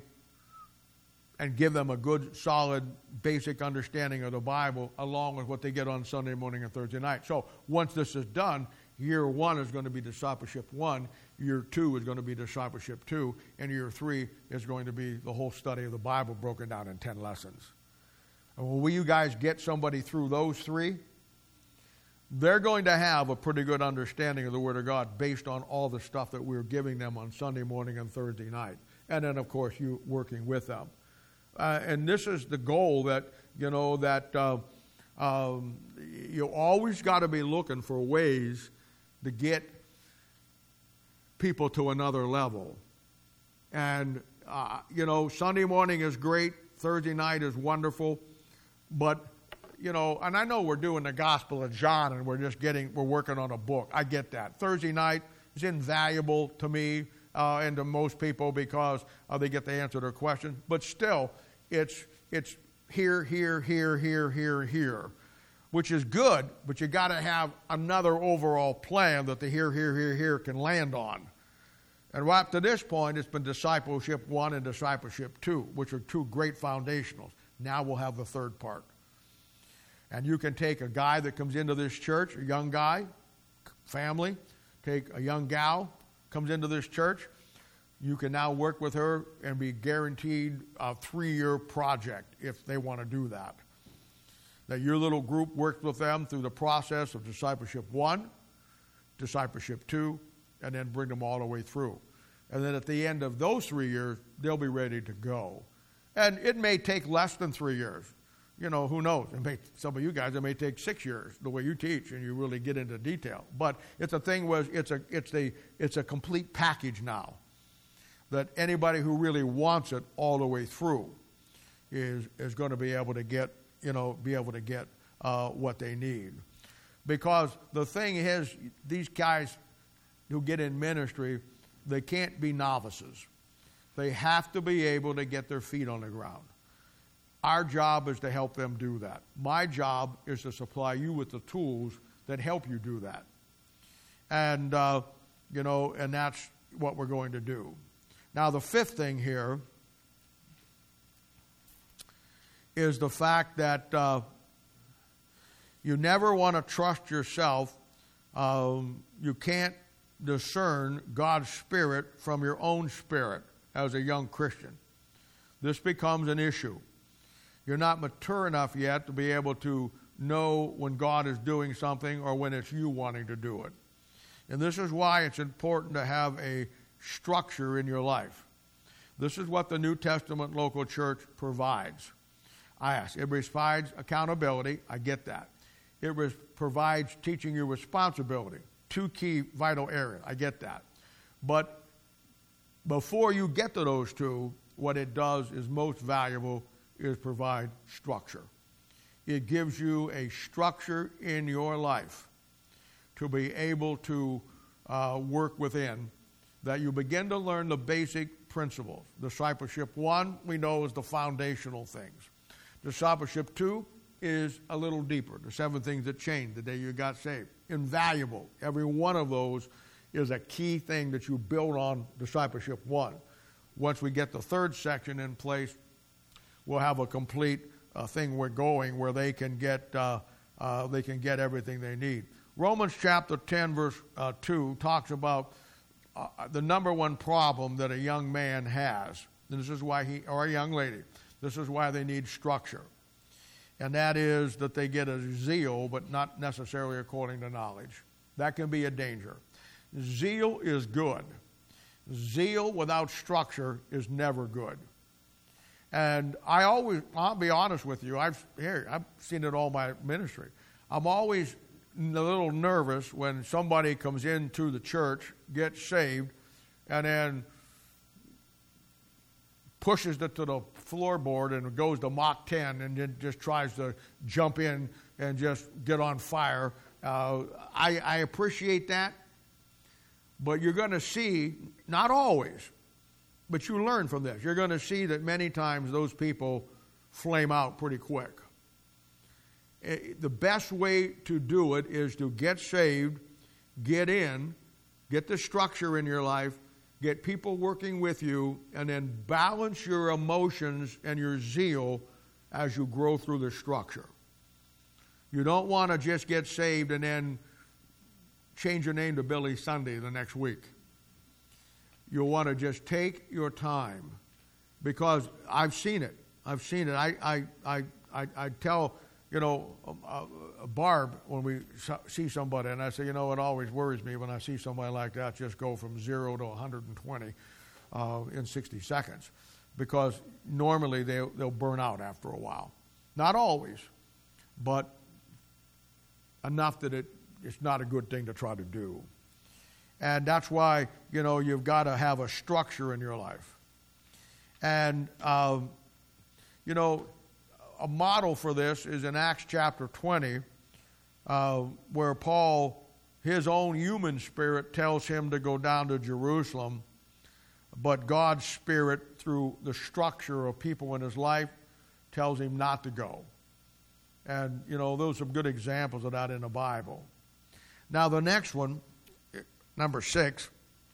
Speaker 1: and give them a good, solid, basic understanding of the Bible along with what they get on Sunday morning and Thursday night. So once this is done, year one is going to be discipleship one, year two is going to be discipleship two, and year three is going to be the whole study of the Bible broken down in ten lessons. And will you guys get somebody through those three? They're going to have a pretty good understanding of the Word of God based on all the stuff that we're giving them on Sunday morning and Thursday night. And then, of course, you working with them. uh, and this is the goal that, you know, that uh, um, you always got to be looking for ways to get people to another level. And, uh, you know, Sunday morning is great. Thursday night is wonderful. But, you know, and I know we're doing the Gospel of John and we're just getting, we're working on a book. I get that. Thursday night is invaluable to me uh, and to most people because uh, they get to answer their questions. But still, it's it's here, here, here, here, here, here, which is good, but you got to have another overall plan that the here, here, here, here can land on. And right up to this point, it's been discipleship one and discipleship two, which are two great foundationals. Now we'll have the third part. And you can take a guy that comes into this church, a young guy, family, take a young gal, comes into this church. You can now work with her and be guaranteed a three-year project if they want to do that. That your little group works with them through the process of discipleship one, discipleship two, and then bring them all the way through. And then at the end of those three years, they'll be ready to go. And it may take less than three years. You know, who knows? It may, some of you guys, it may take six years, the way you teach, and you really get into detail. But it's a thing where it's a, it's a, it's a complete package now that anybody who really wants it all the way through is, is going to be able to get, you know, be able to get uh, what they need. Because the thing is, these guys who get in ministry, they can't be novices. They have to be able to get their feet on the ground. Our job is to help them do that. My job is to supply you with the tools that help you do that. And, uh, you know, and that's what we're going to do. Now, the fifth thing here is the fact that uh, you never want to trust yourself. Um, you can't discern God's Spirit from your own spirit as a young Christian. This becomes an issue. You're not mature enough yet to be able to know when God is doing something or when it's you wanting to do it. And this is why it's important to have a structure in your life. This is what the New Testament local church provides. I ask, it provides accountability. I get that. It res- provides teaching you responsibility. Two key vital areas. I get that. But before you get to those two, what it does is most valuable is provide structure. It gives you a structure in your life to be able to uh, work within, that you begin to learn the basic principles. Discipleship one, we know, is the foundational things. Discipleship two is a little deeper, the seven things that changed the day you got saved. Invaluable. Every one of those is a key thing that you build on discipleship one. Once we get the third section in place, we'll have a complete uh, thing we're going where they can get uh, uh, they can get everything they need. Romans chapter ten, verse uh, two talks about uh, the number one problem that a young man has. And this is why he, or a young lady, this is why they need structure. And that is that they get a zeal, but not necessarily according to knowledge. That can be a danger. Zeal is good. Zeal without structure is never good. And I always, I'll be honest with you, I've here, I've seen it all my ministry. I'm always a little nervous when somebody comes into the church, gets saved, and then pushes it to the floorboard and goes to Mach ten and then just tries to jump in and just get on fire. Uh, I, I appreciate that, but you're going to see, not always, but you learn from this. You're going to see that many times those people flame out pretty quick. The best way to do it is to get saved, get in, get the structure in your life, get people working with you, and then balance your emotions and your zeal as you grow through the structure. You don't want to just get saved and then change your name to Billy Sunday the next week. You'll want to just take your time, because I've seen it. I've seen it. I I I I, I tell, you know, uh, Barb when we see somebody, and I say, you know, it always worries me when I see somebody like that just go from zero to one hundred twenty uh, in sixty seconds. because normally they, they'll burn out after a while. Not always, but enough that it, it's not a good thing to try to do. And that's why, you know, you've got to have a structure in your life. And, um, you know, a model for this is in Acts chapter twenty, uh, where Paul, his own human spirit tells him to go down to Jerusalem, but God's spirit, through the structure of people in his life, tells him not to go. And, you know, those are some good examples of that in the Bible. Now, the next one, number six,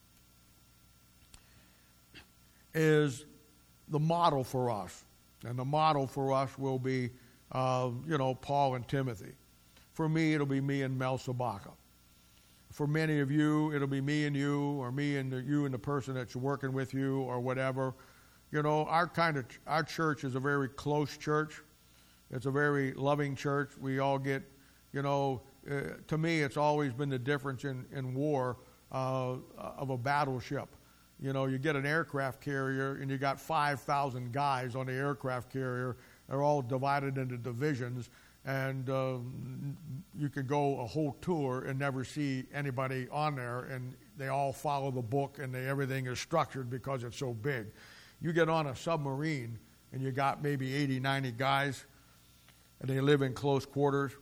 Speaker 1: is the model for us. And the model for us will be, uh, you know, Paul and Timothy. For me, it'll be me and Mel Sabaka. For many of you, it'll be me and you, or me and the, you and the person that's working with you, or whatever. You know, our kind of our church is a very close church. It's a very loving church. We all get, you know, uh, to me, it's always been the difference in in war uh, of a battleship. You know, you get an aircraft carrier, and you got five thousand guys on the aircraft carrier. They're all divided into divisions. And uh, you could go a whole tour and never see anybody on there, and they all follow the book, and they, everything is structured because it's so big. You get on a submarine, and you got maybe eighty, ninety guys, and they live in close quarters,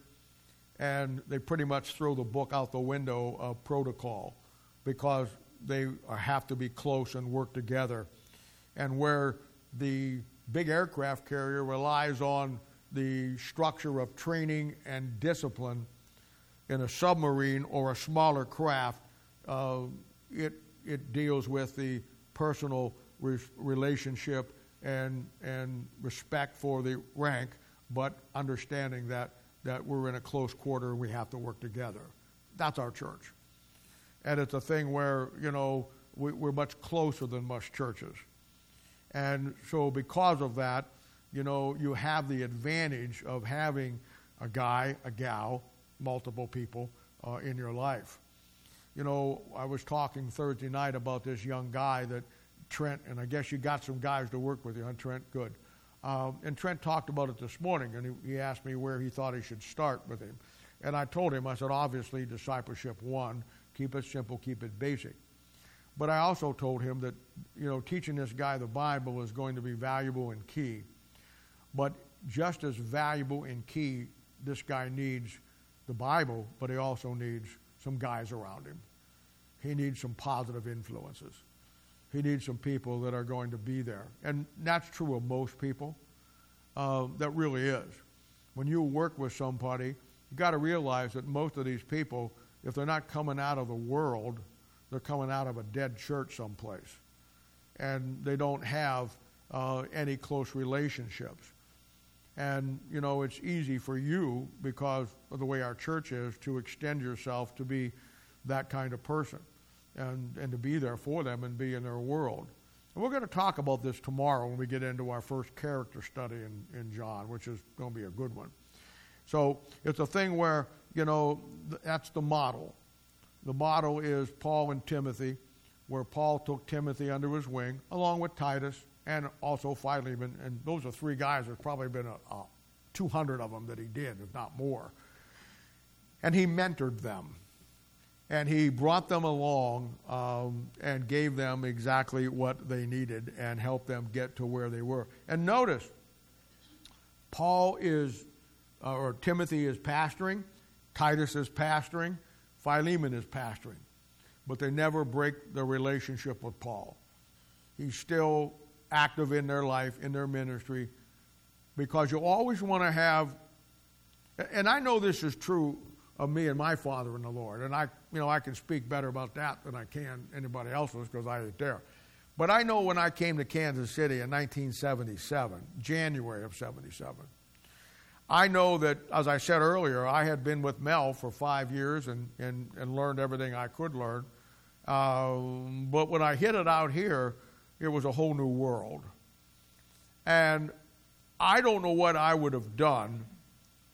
Speaker 1: and they pretty much throw the book out the window of protocol because they have to be close and work together. And where the big aircraft carrier relies on the structure of training and discipline, in a submarine or a smaller craft, uh, it it deals with the personal re- relationship and and respect for the rank, but understanding that that we're in a close quarter and we have to work together. That's our church, and it's a thing where, you know, we, we're much closer than most churches, and so because of that, you know, you have the advantage of having a guy, a gal, multiple people uh, in your life. You know, I was talking Thursday night about this young guy that Trent, and I guess you got some guys to work with you, huh, Trent? Good. Um, and Trent talked about it this morning, and he, he asked me where he thought he should start with him. And I told him, I said, obviously, discipleship one, keep it simple, keep it basic. But I also told him that, you know, teaching this guy the Bible is going to be valuable and key. But just as valuable and key, this guy needs the Bible, but he also needs some guys around him. He needs some positive influences. He needs some people that are going to be there. And that's true of most people. Uh, that really is. When you work with somebody, you've got to realize that most of these people, if they're not coming out of the world, they're coming out of a dead church someplace. And they don't have uh, any close relationships. And, you know, it's easy for you, because of the way our church is, to extend yourself to be that kind of person and, and to be there for them and be in their world. And we're going to talk about this tomorrow when we get into our first character study in, in John, which is going to be a good one. So it's a thing where, you know, that's the model. The model is Paul and Timothy, where Paul took Timothy under his wing, along with Titus, and also Philemon, and those are three guys. There's probably been a, a two hundred of them that he did, if not more. And he mentored them. And he brought them along um, and gave them exactly what they needed and helped them get to where they were. And notice, Paul is, uh, or Timothy is pastoring, Titus is pastoring, Philemon is pastoring. But they never break their relationship with Paul. He's still active in their life, in their ministry, because you always want to have, and I know this is true of me and my father in the Lord, and I, you know, I can speak better about that than I can anybody else's because I ain't there. But I know when I came to Kansas City in nineteen seventy-seven, January of seventy-seven, I know that, as I said earlier, I had been with Mel for five years and, and, and learned everything I could learn. Um, but when I hit it out here, it was a whole new world. And I don't know what I would have done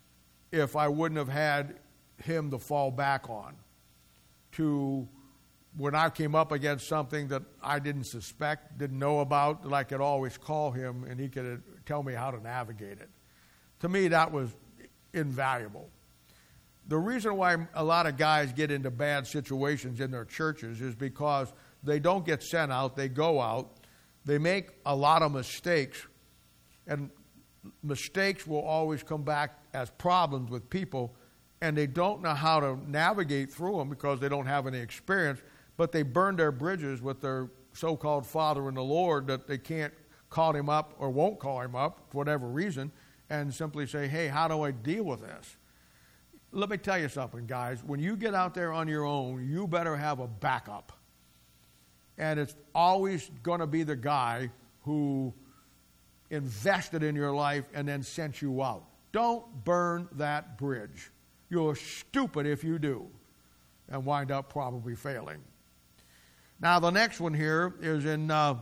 Speaker 1: if I wouldn't have had him to fall back on, to when I came up against something that I didn't suspect, didn't know about, that I could always call him and he could tell me how to navigate it. To me, that was invaluable. The reason why a lot of guys get into bad situations in their churches is because they don't get sent out, they go out, they make a lot of mistakes, and mistakes will always come back as problems with people, and they don't know how to navigate through them because they don't have any experience, but they burn their bridges with their so-called father in the Lord that they can't call him up or won't call him up for whatever reason and simply say, hey, how do I deal with this? Let me tell you something, guys. When you get out there on your own, you better have a backup. And it's always going to be the guy who invested in your life and then sent you out. Don't burn that bridge. You're stupid if you do and wind up probably failing. Now, the next one here is in uh,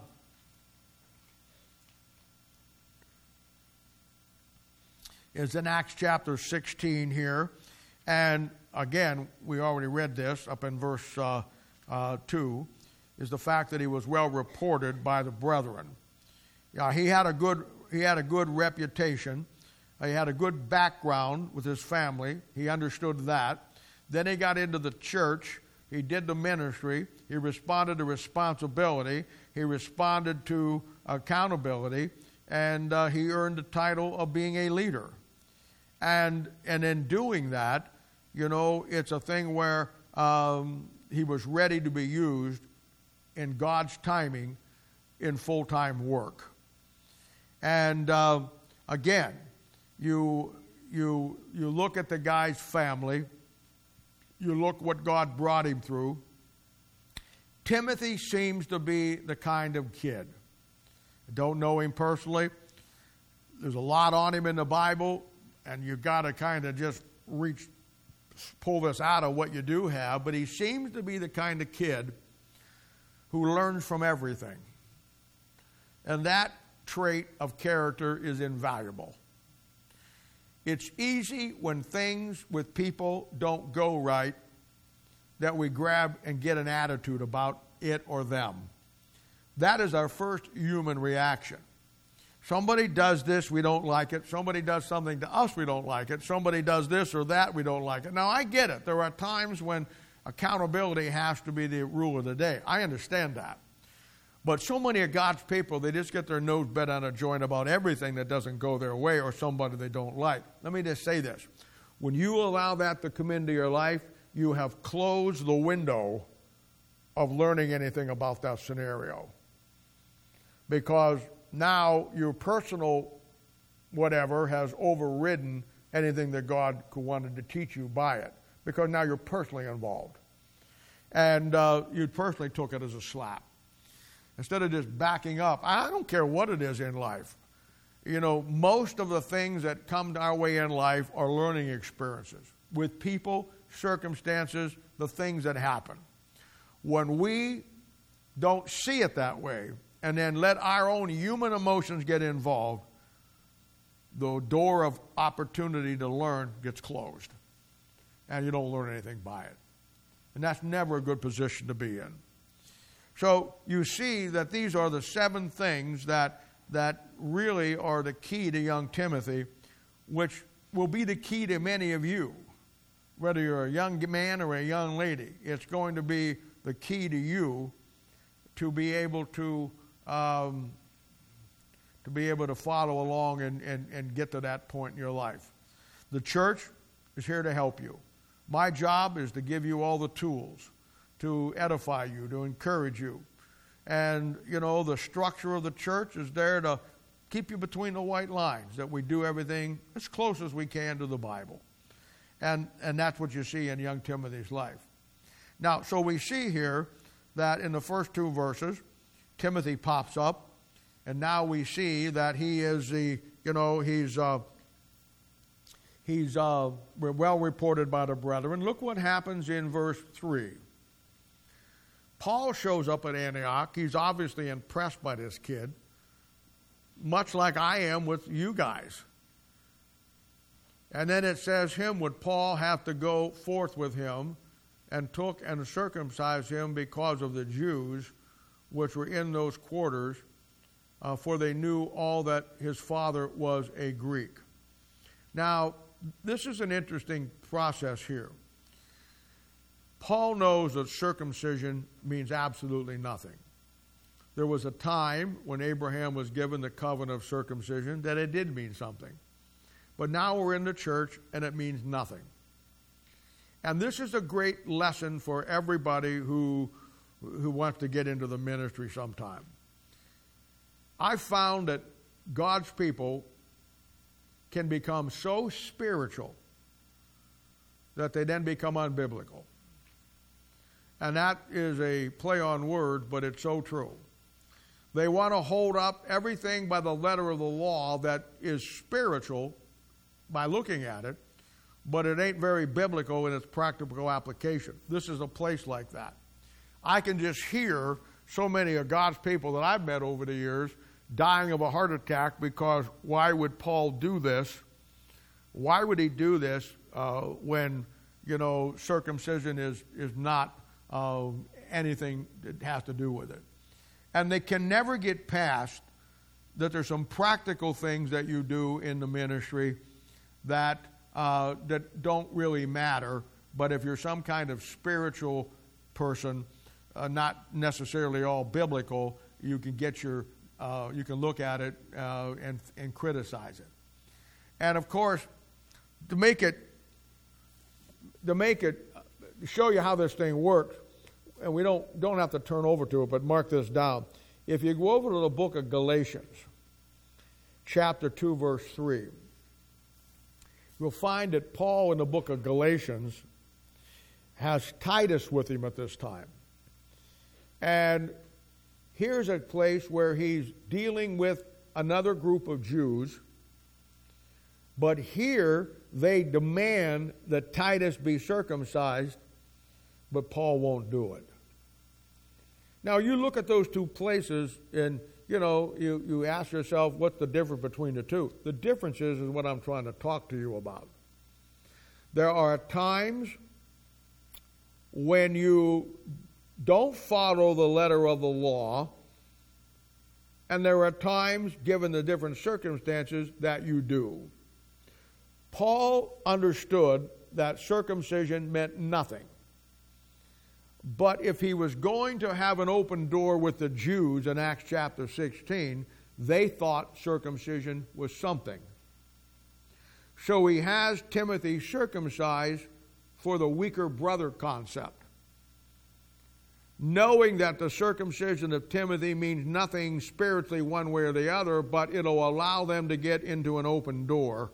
Speaker 1: is in Acts chapter sixteen here. And again, we already read this up in verse uh, uh, two, is the fact that he was well reported by the brethren. Yeah, he had a good he had a good reputation. He had a good background with his family. He understood that. Then he got into the church. He did the ministry. He responded to responsibility. He responded to accountability. And uh, he earned the title of being a leader. And and in doing that, you know, it's a thing where um, he was ready to be used in God's timing in full-time work. And uh, again, you you you look at the guy's family. You look what God brought him through. Timothy seems to be the kind of kid. I don't know him personally. There's a lot on him in the Bible, and you've got to kind of just reach, pull this out of what you do have. But he seems to be the kind of kid who learns from everything. And that trait of character is invaluable. It's easy when things with people don't go right that we grab and get an attitude about it or them. That is our first human reaction. Somebody does this, we don't like it. Somebody does something to us, we don't like it. Somebody does this or that, we don't like it. Now, I get it. There are times when accountability has to be the rule of the day. I understand that. But so many of God's people, they just get their nose bent on a joint about everything that doesn't go their way or somebody they don't like. Let me just say this. When you allow that to come into your life, you have closed the window of learning anything about that scenario. Because now your personal whatever has overridden anything that God wanted to teach you by it. Because now you're personally involved. And uh, you personally took it as a slap. Instead of just backing up, I don't care what it is in life. You know, most of the things that come our way in life are learning experiences with people, circumstances, the things that happen. When we don't see it that way and then let our own human emotions get involved, the door of opportunity to learn gets closed. And you don't learn anything by it. And that's never a good position to be in. So you see that these are the seven things that that really are the key to young Timothy, which will be the key to many of you. Whether you're a young man or a young lady, it's going to be the key to you to be able to um, to be able to follow along and, and, and get to that point in your life. The church is here to help you. My job is to give you all the tools to edify you, to encourage you. And, you know, the structure of the church is there to keep you between the white lines, that we do everything as close as we can to the Bible. And, and that's what you see in young Timothy's life. Now, so we see here that in the first two verses, Timothy pops up, and now we see that he is the, you know, he's uh, he's uh, well reported by the brethren. Look what happens in verse three. Paul shows up at Antioch. He's obviously impressed by this kid, much like I am with you guys. And then it says, him would Paul have to go forth with him and took and circumcised him because of the Jews which were in those quarters, uh, for they knew all that his father was a Greek. Now, this is an interesting process here. Paul knows that circumcision means absolutely nothing. There was a time when Abraham was given the covenant of circumcision that it did mean something. But now we're in the church and it means nothing. And this is a great lesson for everybody who, who wants to get into the ministry sometime. I found that God's people can become so spiritual that they then become unbiblical. And that is a play on words, but it's so true. They want to hold up everything by the letter of the law that is spiritual by looking at it, but it ain't very biblical in its practical application. This is a place like that. I can just hear so many of God's people that I've met over the years dying of a heart attack because why would Paul do this? Why would he do this uh, when, you know, circumcision is, is not uh, anything that has to do with it? And they can never get past that there's some practical things that you do in the ministry that uh, that don't really matter. But if you're some kind of spiritual person, uh, not necessarily all biblical, you can get your uh, you can look at it uh, and and criticize it. And of course, to make it to make it to show you how this thing works. And we don't, don't have to turn over to it, but mark this down. If you go over to the book of Galatians, chapter two, verse three, you'll find that Paul in the book of Galatians has Titus with him at this time. And here's a place where he's dealing with another group of Jews, but here they demand that Titus be circumcised, but Paul won't do it. Now, you look at those two places and, you know, you, you ask yourself, what's the difference between the two? The difference is, is what I'm trying to talk to you about. There are times when you don't follow the letter of the law, and there are times, given the different circumstances, that you do. Paul understood that circumcision meant nothing. But if he was going to have an open door with the Jews in Acts chapter sixteen, they thought circumcision was something. So he has Timothy circumcised for the weaker brother concept, knowing that the circumcision of Timothy means nothing spiritually one way or the other, but it'll allow them to get into an open door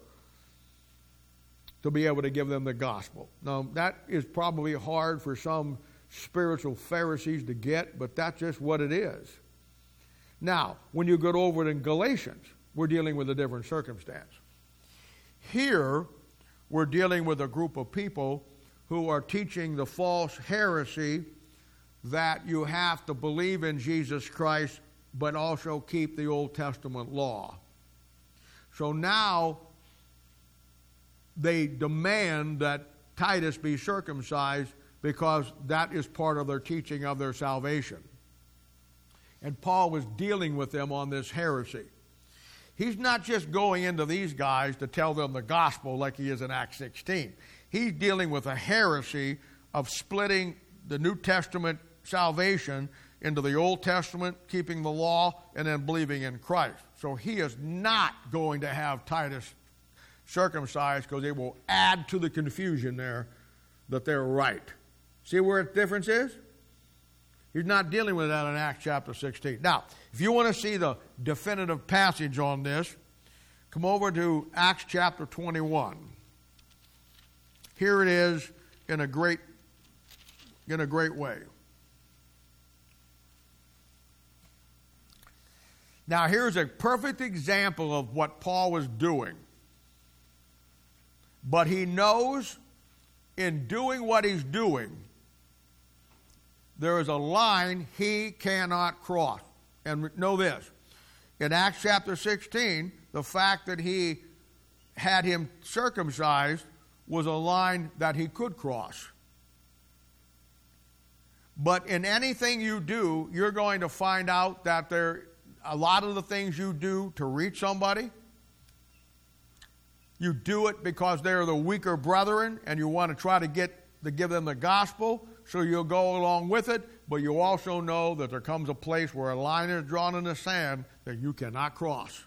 Speaker 1: to be able to give them the gospel. Now, that is probably hard for some spiritual Pharisees to get, but that's just what it is. Now, when you go over it in Galatians, we're dealing with a different circumstance. Here, we're dealing with a group of people who are teaching the false heresy that you have to believe in Jesus Christ, but also keep the Old Testament law. So now, they demand that Titus be circumcised because that is part of their teaching of their salvation. And Paul was dealing with them on this heresy. He's not just going into these guys to tell them the gospel like he is in Acts sixteen. He's dealing with a heresy of splitting the New Testament salvation into the Old Testament, keeping the law, and then believing in Christ. So he is not going to have Titus circumcised because it will add to the confusion there that they're right. See where the difference is? He's not dealing with that in Acts chapter sixteen. Now, if you want to see the definitive passage on this, come over to Acts chapter twenty-one. Here it is in a great, in a great way. Now, here's a perfect example of what Paul was doing. But he knows in doing what he's doing, there is a line he cannot cross. And know this, in Acts chapter sixteen, the fact that he had him circumcised was a line that he could cross. But in anything you do, you're going to find out that there a lot of the things you do to reach somebody, you do it because they're the weaker brethren and you want to try to get to give them the gospel, so you'll go along with it, but you also know that there comes a place where a line is drawn in the sand that you cannot cross.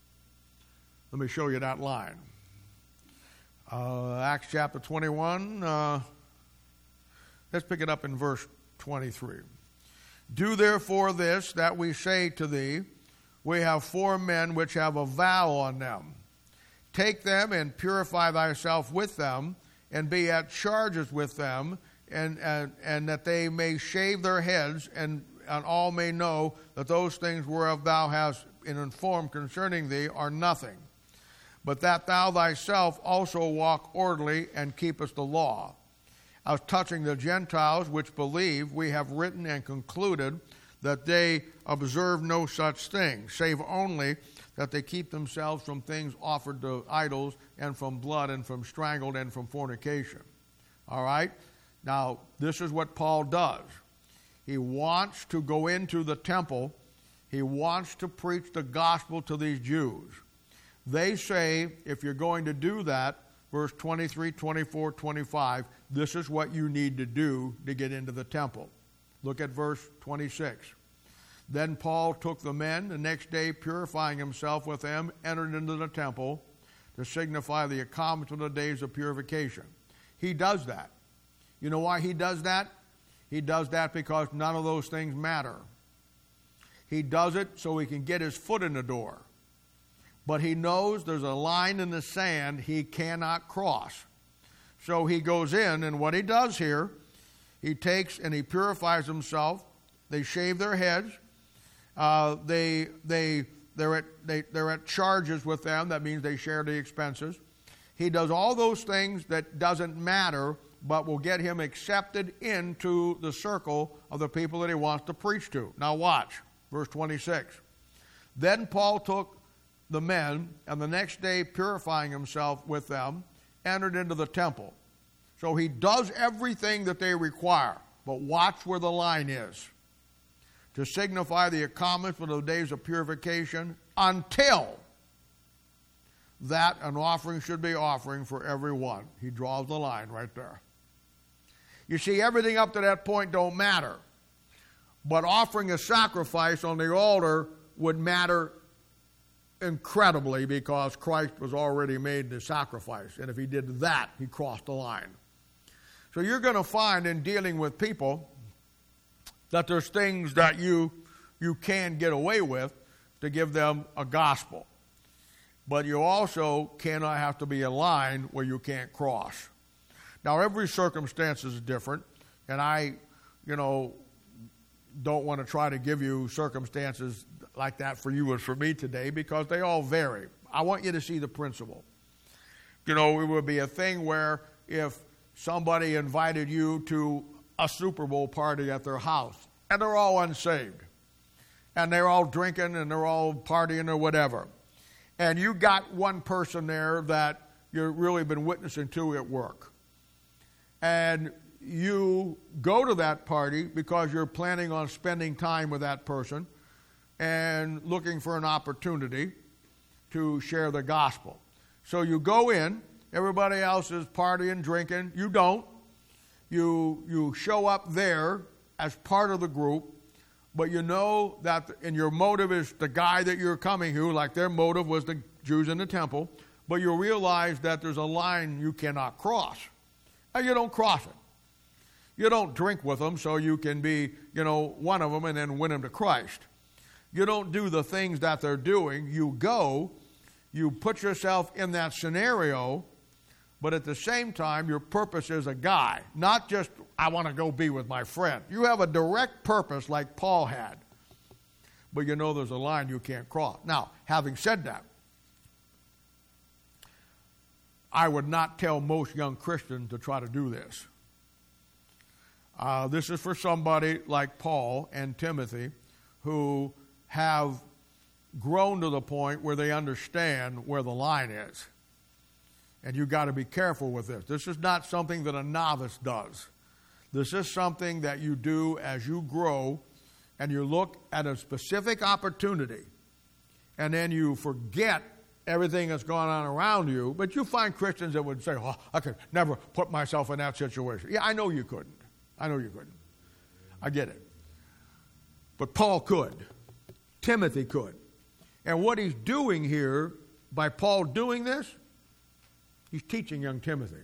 Speaker 1: Let me show you that line. Uh, Acts chapter twenty-one, uh, let's pick it up in verse twenty-three. Do therefore this, that we say to thee, we have four men which have a vow on them. Take them and purify thyself with them, and be at charges with them, and, and, and that they may shave their heads, and, and all may know that those things whereof thou hast been informed concerning thee are nothing, but that thou thyself also walk orderly and keepest the law. As touching the Gentiles which believe, we have written and concluded that they observe no such thing, save only that they keep themselves from things offered to idols, and from blood, and from strangled, and from fornication. All right? Now, this is what Paul does. He wants to go into the temple. He wants to preach the gospel to these Jews. They say, if you're going to do that, verse twenty-three, twenty-four, twenty-five, this is what you need to do to get into the temple. Look at verse twenty-six. Then Paul took the men, the next day purifying himself with them, entered into the temple to signify the accomplishment of the days of purification. He does that. You know why he does that? He does that because none of those things matter. He does it so he can get his foot in the door. But he knows there's a line in the sand he cannot cross. So he goes in, and what he does here, he takes and he purifies himself. They shave their heads. Uh, they they they're at they, they're at charges with them. That means they share the expenses. He does all those things that doesn't matter, but will get him accepted into the circle of the people that he wants to preach to. Now watch, verse twenty-six. Then Paul took the men, and the next day purifying himself with them, entered into the temple. So he does everything that they require, but watch where the line is. To signify the accomplishment of the days of purification, until that an offering should be offering for every one. He draws the line right there. You see, everything up to that point don't matter. But offering a sacrifice on the altar would matter incredibly, because Christ was already made the sacrifice. And if he did that, he crossed the line. So you're going to find in dealing with people that there's things that you you can get away with to give them a gospel. But you also cannot have to be a line where you can't cross. Now, every circumstance is different, and I, you know, don't want to try to give you circumstances like that for you and for me today, because they all vary. I want you to see the principle. You know, it would be a thing where if somebody invited you to a Super Bowl party at their house, and they're all unsaved, and they're all drinking, and they're all partying or whatever, and you got one person there that you've really been witnessing to at work, and you go to that party because you're planning on spending time with that person and looking for an opportunity to share the gospel. So you go in, everybody else is partying, drinking, you don't. You you show up there as part of the group, but you know that, and your motive is the guy that you're coming to, like their motive was the Jews in the temple, but you realize that there's a line you cannot cross, and you don't cross it. You don't drink with them so you can be, you know, one of them and then win them to Christ. You don't do the things that they're doing. You go, you put yourself in that scenario, but at the same time, your purpose is a guy, not just, I want to go be with my friend. You have a direct purpose like Paul had, but you know there's a line you can't cross. Now, having said that, I would not tell most young Christians to try to do this. Uh, this is for somebody like Paul and Timothy who have grown to the point where they understand where the line is. And you've got to be careful with this. This is not something that a novice does. This is something that you do as you grow and you look at a specific opportunity and then you forget everything that's going on around you. But you find Christians that would say, oh, I could never put myself in that situation. Yeah, I know you couldn't. I know you couldn't. I get it. But Paul could. Timothy could. And what he's doing here, by Paul doing this, he's teaching young Timothy.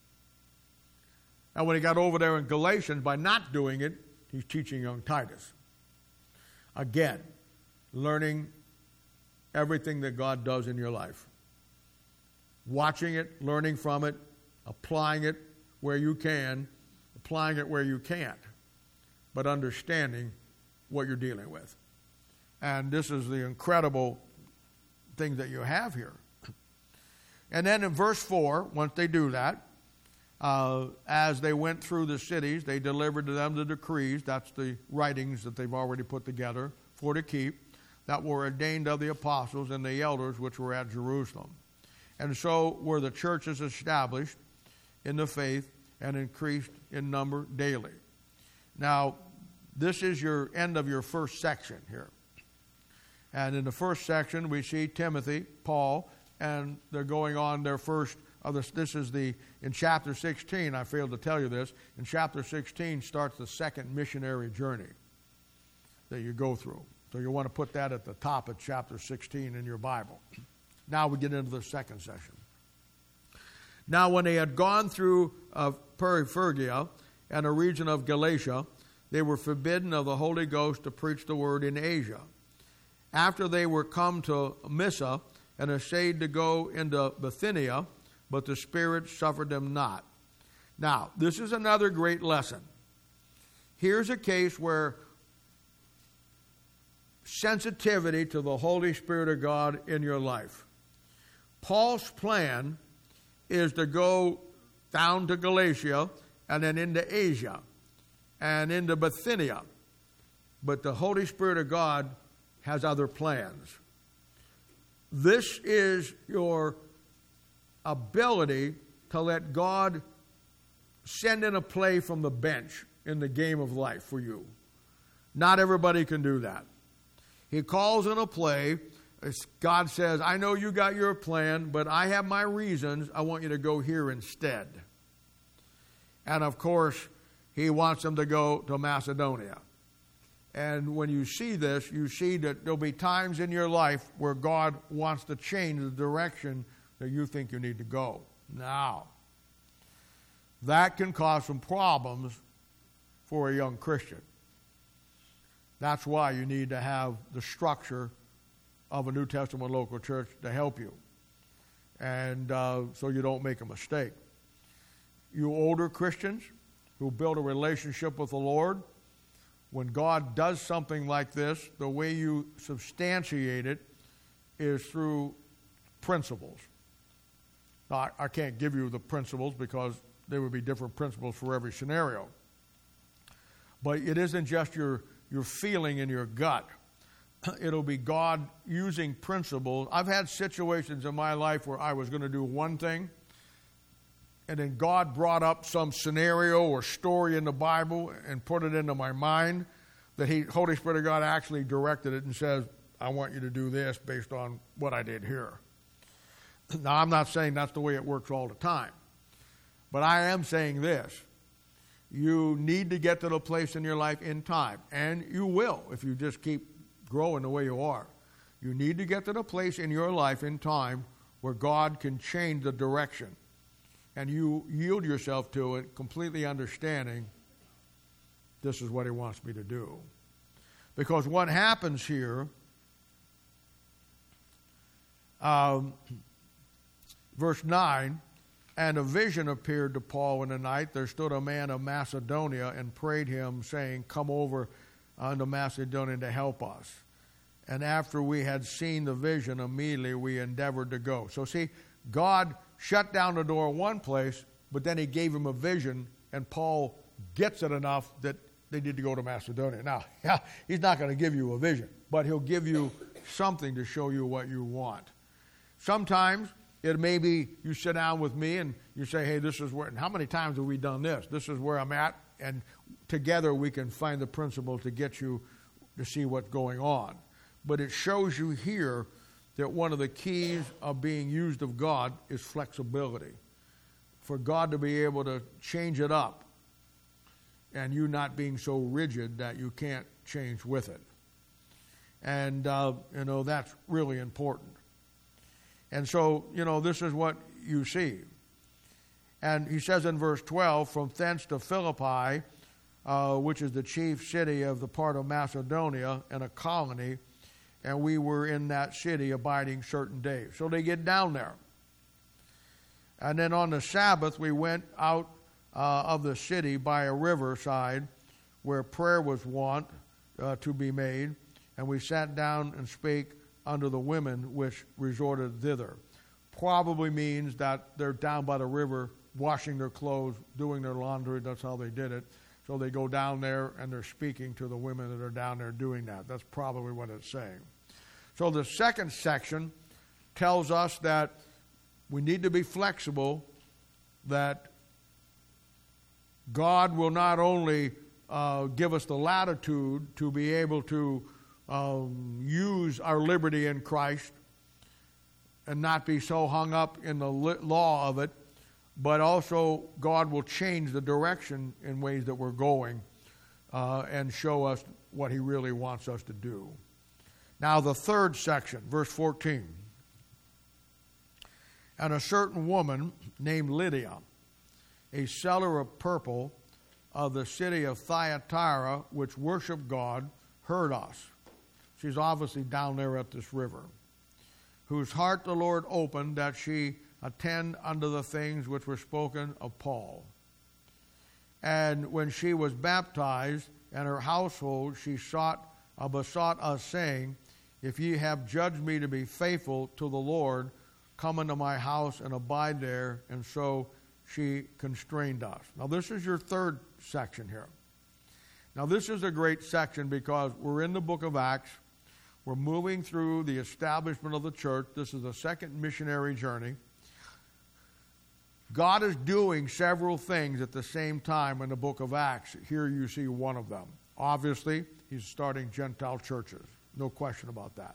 Speaker 1: And when he got over there in Galatians, by not doing it, he's teaching young Titus. Again, learning everything that God does in your life. Watching it, learning from it, applying it where you can, applying it where you can't, but understanding what you're dealing with. And this is the incredible thing that you have here. And then in verse four, once they do that, uh, as they went through the cities, they delivered to them the decrees, that's the writings that they've already put together for to keep, that were ordained of the apostles and the elders which were at Jerusalem. And so were the churches established in the faith and increased in number daily. Now, this is your end of your first section here. And in the first section, we see Timothy, Paul, and they're going on their first, of this, this is the, in chapter sixteen, I failed to tell you this, in chapter sixteen starts the second missionary journey that you go through. So you want to put that at the top of chapter sixteen in your Bible. Now we get into the second session. Now when they had gone through uh, Periphegia and a region of Galatia, they were forbidden of the Holy Ghost to preach the word in Asia. After they were come to Mysia and essayed to go into Bithynia, but the Spirit suffered them not. Now, this is another great lesson. Here's a case where sensitivity to the Holy Spirit of God in your life. Paul's plan is to go down to Galatia and then into Asia and into Bithynia. But the Holy Spirit of God has other plans. This is your ability to let God send in a play from the bench in the game of life for you. Not everybody can do that. He calls in a play. God says, I know you got your plan, but I have my reasons. I want you to go here instead. And of course, he wants them to go to Macedonia. And when you see this, you see that there'll be times in your life where God wants to change the direction that you think you need to go. Now, that can cause some problems for a young Christian. That's why you need to have the structure of a New Testament local church to help you. And uh, so you don't make a mistake. You older Christians who build a relationship with the Lord, when God does something like this, the way you substantiate it is through principles. Now, I, I can't give you the principles because there would be different principles for every scenario. But it isn't just your, your feeling in your gut. It'll be God using principles. I've had situations in my life where I was going to do one thing, and then God brought up some scenario or story in the Bible and put it into my mind that He, Holy Spirit of God actually directed it and says, I want you to do this based on what I did here. Now, I'm not saying that's the way it works all the time. But I am saying this. You need to get to the place in your life in time. And you will if you just keep growing the way you are. You need to get to the place in your life in time where God can change the direction. And you yield yourself to it, completely understanding this is what He wants me to do. Because what happens here, um, verse nine, and a vision appeared to Paul in the night. There stood a man of Macedonia and prayed him, saying, come over unto Macedonia to help us. And after we had seen the vision, immediately we endeavored to go. So see, God shut down the door in one place, but then He gave him a vision, and Paul gets it enough that they need to go to Macedonia. Now, yeah, He's not going to give you a vision, but He'll give you something to show you what you want. Sometimes it may be you sit down with me and you say, hey, this is where, and how many times have we done this? This is where I'm at and together we can find the principle to get you to see what's going on. But it shows you here that one of the keys of being used of God is flexibility. For God to be able to change it up and you not being so rigid that you can't change with it. And, uh, you know, that's really important. And so, you know, this is what you see. And he says in verse twelve, from thence to Philippi, uh, which is the chief city of the part of Macedonia and a colony, and we were in that city abiding certain days. So they get down there. And then on the Sabbath, we went out uh, of the city by a riverside where prayer was wont uh, to be made, and we sat down and spake unto the women which resorted thither. Probably means that they're down by the river washing their clothes, doing their laundry. That's how they did it. So they go down there and they're speaking to the women that are down there doing that. That's probably what it's saying. So the second section tells us that we need to be flexible, that God will not only uh, give us the latitude to be able to um, use our liberty in Christ and not be so hung up in the law of it, but also God will change the direction in ways that we're going uh, and show us what he really wants us to do. Now the third section, verse fourteen. And a certain woman named Lydia, a seller of purple of the city of Thyatira, which worshiped God, heard us. She's obviously down there at this river. Whose heart the Lord opened, that she attend unto the things which were spoken of Paul. And when she was baptized, and her household, she sought, uh, besought us, saying, if ye have judged me to be faithful to the Lord, come into my house and abide there. And so she constrained us. Now this is your third section here. Now this is a great section because we're in the book of Acts. We're moving through the establishment of the church. This is the second missionary journey. God is doing several things at the same time in the book of Acts. Here you see one of them. Obviously, he's starting Gentile churches. No question about that.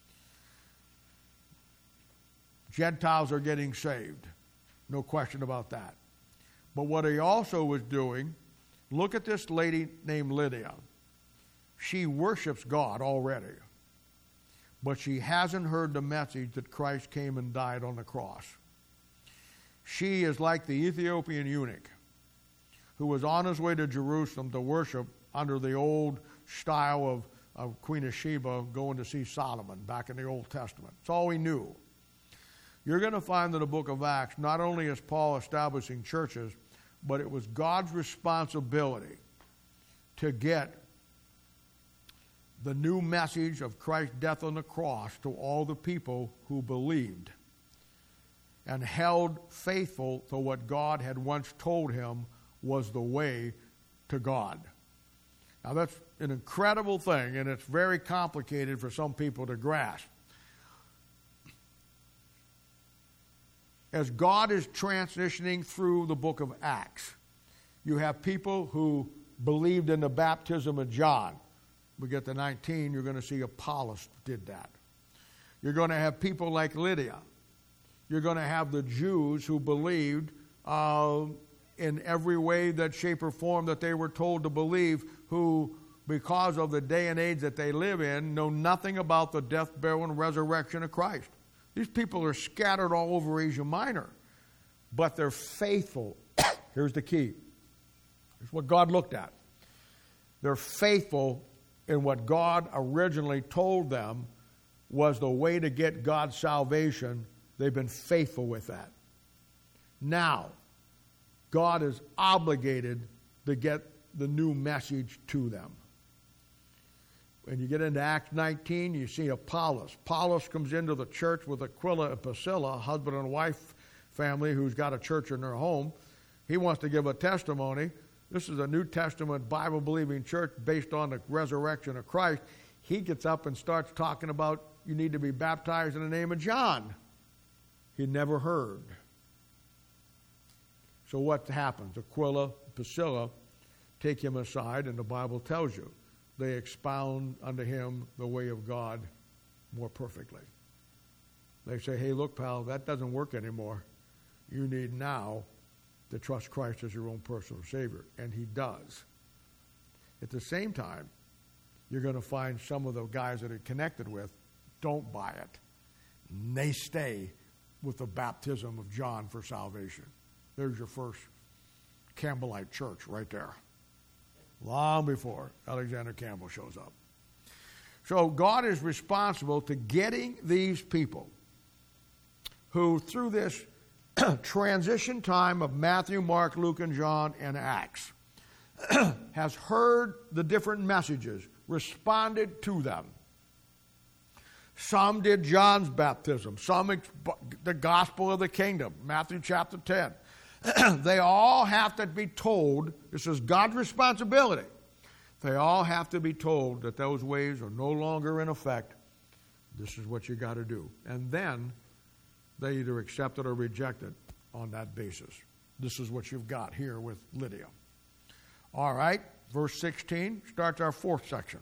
Speaker 1: Gentiles are getting saved. No question about that. But what he also was doing, look at this lady named Lydia. She worships God already. But she hasn't heard the message that Christ came and died on the cross. She is like the Ethiopian eunuch who was on his way to Jerusalem to worship under the old style of, of Queen of Sheba going to see Solomon back in the Old Testament. That's all he knew. You're going to find in the book of Acts, not only is Paul establishing churches, but it was God's responsibility to get the new message of Christ's death on the cross to all the people who believed and held faithful to what God had once told him was the way to God. Now that's an incredible thing, and it's very complicated for some people to grasp. As God is transitioning through the book of Acts, you have people who believed in the baptism of John. We get to nineteen, you're going to see Apollos did that. You're going to have people like Lydia. You're going to have the Jews who believed uh, in every way, that shape, or form that they were told to believe, who, because of the day and age that they live in, know nothing about the death, burial, and resurrection of Christ. These people are scattered all over Asia Minor, but they're faithful. Here's the key. Here's what God looked at. They're faithful in what God originally told them was the way to get God's salvation. They've been faithful with that. Now, God is obligated to get the new message to them. When you get into Acts nineteen, you see Apollos. Apollos comes into the church with Aquila and Priscilla, husband and wife family who's got a church in their home. He wants to give a testimony. This is a New Testament Bible-believing church based on the resurrection of Christ. He gets up and starts talking about you need to be baptized in the name of John. He never heard. So what happens? Aquila, Priscilla take him aside, and the Bible tells you, they expound unto him the way of God more perfectly. They say, hey, look, pal, that doesn't work anymore. You need now to trust Christ as your own personal Savior. And he does. At the same time, you're going to find some of the guys that are connected with don't buy it. And they stay with the baptism of John for salvation. There's your first Campbellite church right there. Long before Alexander Campbell shows up. So God is responsible to getting these people who, through this transition time of Matthew, Mark, Luke, and John, and Acts, has heard the different messages, responded to them. Some did John's baptism, some the gospel of the kingdom, Matthew chapter ten. They all have to be told, this is God's responsibility, they all have to be told that those ways are no longer in effect. This is what you got to do. And then they either accept it or reject it on that basis. This is what you've got here with Lydia. All right, verse sixteen starts our fourth section.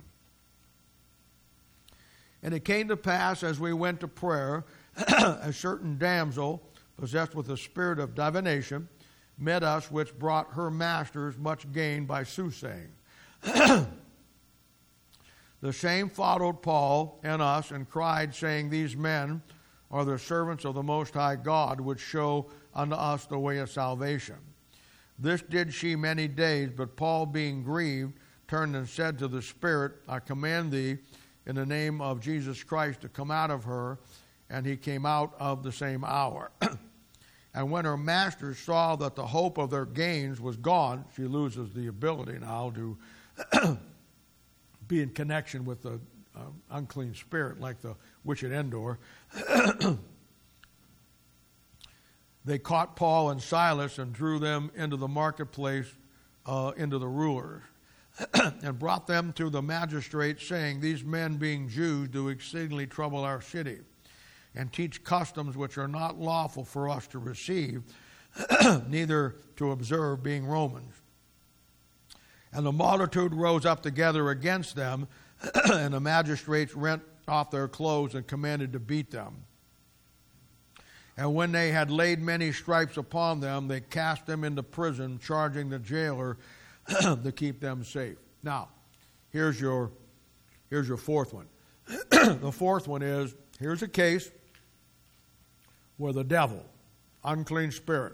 Speaker 1: And it came to pass, as we went to prayer, a certain damsel, possessed with a spirit of divination, met us, which brought her masters much gain by soothsaying. The same followed Paul and us, and cried, saying, these men are the servants of the Most High God, which show unto us the way of salvation. This did she many days, but Paul, being grieved, turned and said to the spirit, I command thee in the name of Jesus Christ to come out of her. And he came out of the same hour. And when her masters saw that the hope of their gains was gone, she loses the ability now to be in connection with the uh, unclean spirit, like the witch at Endor. They caught Paul and Silas and drew them into the marketplace, uh, into the rulers, and brought them to the magistrates, saying, these men, being Jews, do exceedingly trouble our city, and teach customs which are not lawful for us to receive, neither to observe, being Romans. And the multitude rose up together against them, and the magistrates rent off their clothes and commanded to beat them. And when they had laid many stripes upon them, they cast them into prison, charging the jailer to keep them safe. Now, here's your, here's your fourth one. The fourth one is, here's a case where the devil, unclean spirit,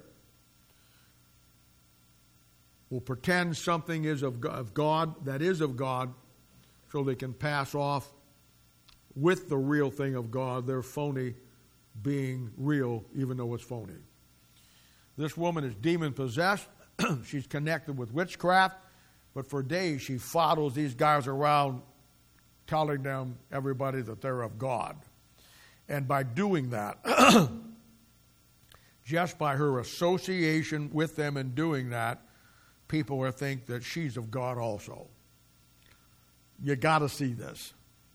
Speaker 1: will pretend something is of God, that is of God, so they can pass off with the real thing of God, their phony being real, even though it's phony. This woman is demon-possessed. She's connected with witchcraft, but for days she follows these guys around, telling them, everybody, that they're of God. And by doing that, just by her association with them and doing that, people will think that she's of God also. You got to see this.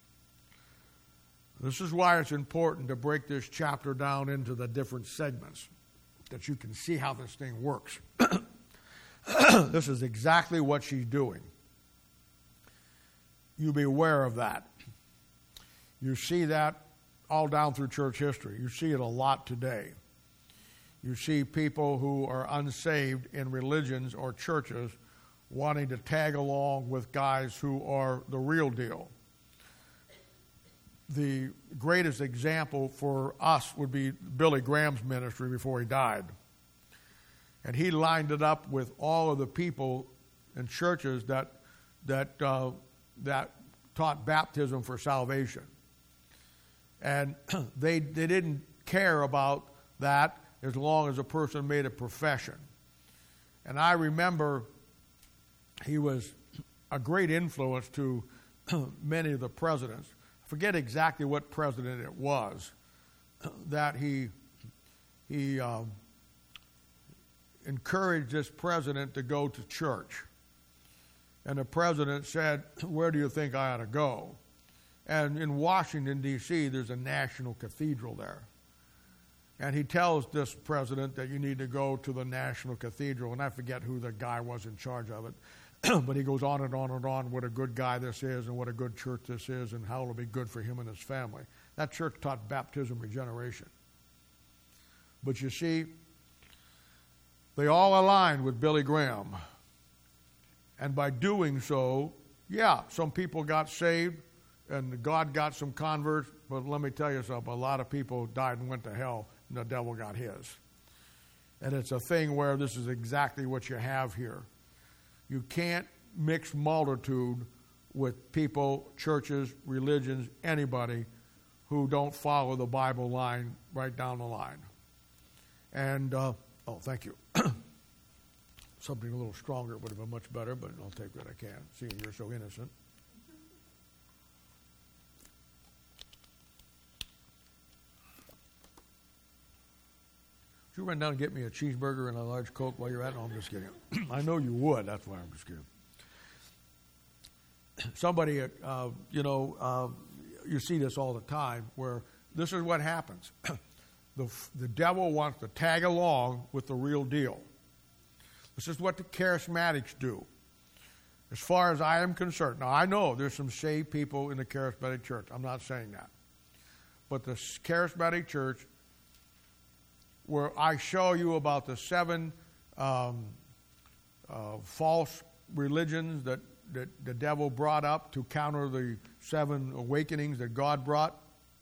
Speaker 1: This is why it's important to break this chapter down into the different segments, that you can see how this thing works. This is exactly what she's doing. You be aware of that. You see that all down through church history. You see it a lot today. You see people who are unsaved in religions or churches wanting to tag along with guys who are the real deal. The greatest example for us would be Billy Graham's ministry before he died. And he lined it up with all of the people in churches that that uh, that taught baptism for salvation. And they they didn't care about that as long as a person made a profession. And I remember he was a great influence to many of the presidents. I forget exactly what president it was that he he um, encouraged this president to go to church. And the president said, "Where do you think I ought to go?" And in Washington, D C, there's a national cathedral there. And he tells this president that you need to go to the national cathedral. And I forget who the guy was in charge of it. But he goes on and on and on what a good guy this is and what a good church this is and how it'll be good for him and his family. That church taught baptism regeneration. But you see, they all aligned with Billy Graham. And by doing so, yeah, some people got saved and God got some converts, but let me tell you something, a lot of people died and went to hell and the devil got his. And it's a thing where this is exactly what you have here. You can't mix multitude with people, churches, religions, anybody who don't follow the Bible line right down the line. And, uh, oh, thank you. Something a little stronger would have been much better, but I'll take what I can, seeing you're so innocent. Would you run down and get me a cheeseburger and a large Coke while you're at it? No, I'm just kidding. I know you would. That's why I'm just kidding. Somebody, uh, you know, uh, you see this all the time where this is what happens. the, the devil wants to tag along with the real deal. This is what the charismatics do. As far as I am concerned. Now, I know there's some saved people in the charismatic church. I'm not saying that. But the charismatic church, where I show you about the seven um, uh, false religions that, that the devil brought up to counter the seven awakenings that God brought,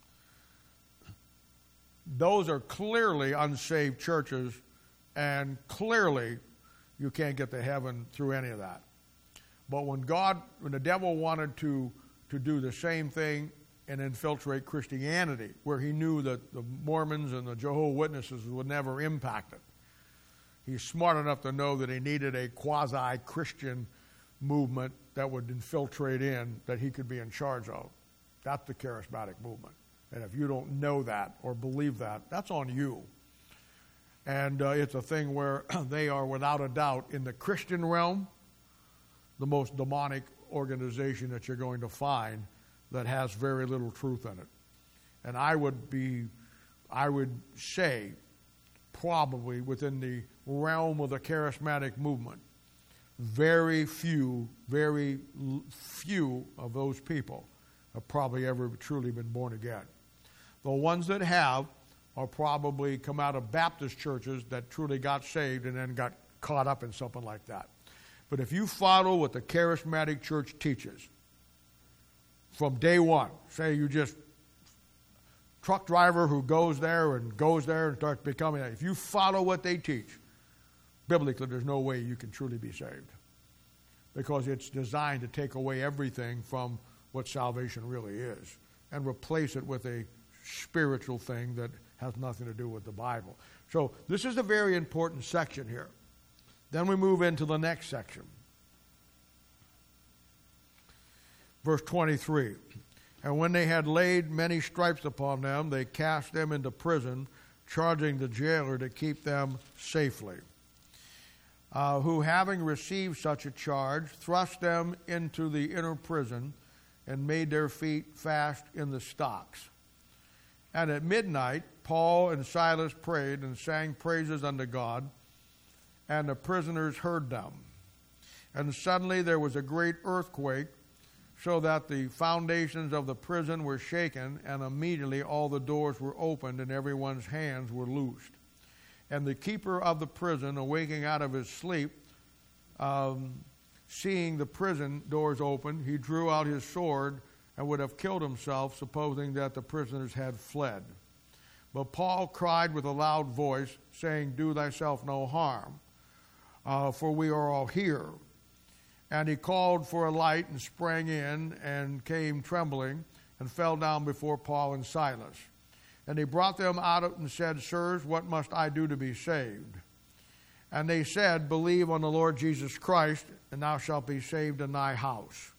Speaker 1: those are clearly unsaved churches, and clearly you can't get to heaven through any of that. But when God, when the devil wanted to, to do the same thing and infiltrate Christianity, where he knew that the Mormons and the Jehovah's Witnesses would never impact it, he's smart enough to know that he needed a quasi-Christian movement that would infiltrate in, that he could be in charge of. That's the charismatic movement. And if you don't know that or believe that, that's on you. And uh, it's a thing where they are, without a doubt, in the Christian realm, the most demonic organization that you're going to find that has very little truth in it. And I would be, I would say, probably within the realm of the charismatic movement, very few, very few of those people have probably ever truly been born again. The ones that have are probably come out of Baptist churches that truly got saved and then got caught up in something like that. But if you follow what the charismatic church teaches from day one, say you just truck driver who goes there and goes there and starts becoming that. If you follow what they teach, biblically there's no way you can truly be saved, because it's designed to take away everything from what salvation really is and replace it with a spiritual thing that has nothing to do with the Bible. So this is a very important section here. Then we move into the next section. Verse twenty-three. And when they had laid many stripes upon them, they cast them into prison, charging the jailer to keep them safely. Uh, who, having received such a charge, thrust them into the inner prison and made their feet fast in the stocks. And at midnight, Paul and Silas prayed and sang praises unto God, and the prisoners heard them. And suddenly there was a great earthquake, so that the foundations of the prison were shaken, and immediately all the doors were opened, and everyone's hands were loosed. And the keeper of the prison, awaking out of his sleep, um, seeing the prison doors open, he drew out his sword and would have killed himself, supposing that the prisoners had fled. But Paul cried with a loud voice, saying, Do thyself no harm, uh, for we are all here. And he called for a light and sprang in and came trembling and fell down before Paul and Silas. And he brought them out and said, Sirs, what must I do to be saved? And they said, Believe on the Lord Jesus Christ, and thou shalt be saved in thy house.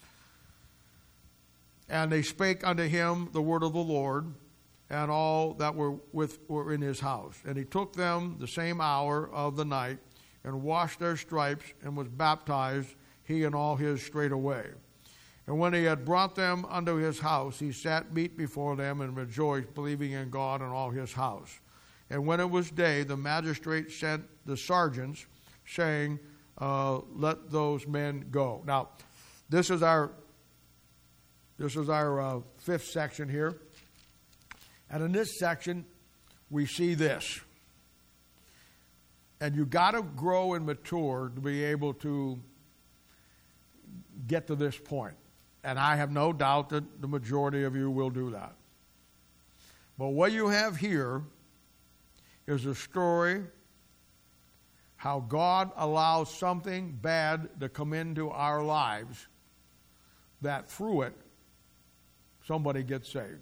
Speaker 1: And they spake unto him the word of the Lord, and all that were with were in his house. And he took them the same hour of the night, and washed their stripes, and was baptized, he and all his straightway. And when he had brought them unto his house, he sat meat before them, and rejoiced, believing in God and all his house. And when it was day, the magistrate sent the sergeants, saying, uh, let those men go. Now, this is our this is our uh, fifth section here. And in this section, we see this. And you got to grow and mature to be able to get to this point. And I have no doubt that the majority of you will do that. But what you have here is a story how God allows something bad to come into our lives that through it somebody gets saved.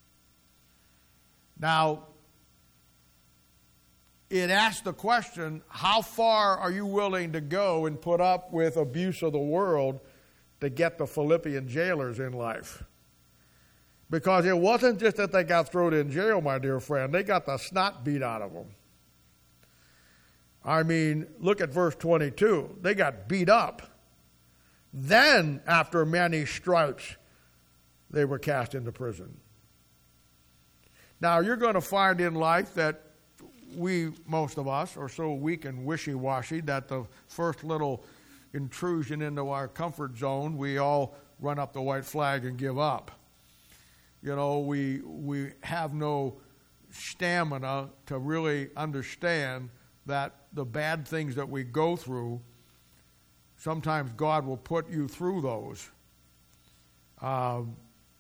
Speaker 1: Now, it asks the question, how far are you willing to go and put up with abuse of the world to get the Philippian jailers in life? Because it wasn't just that they got thrown in jail, my dear friend. They got the snot beat out of them. I mean, look at verse twenty-two. They got beat up. Then, after many stripes, they were cast into prison. Now, you're going to find in life that we, most of us, are so weak and wishy-washy that the first little intrusion into our comfort zone, we all run up the white flag and give up. You know, we we have no stamina to really understand that the bad things that we go through, sometimes God will put you through those um,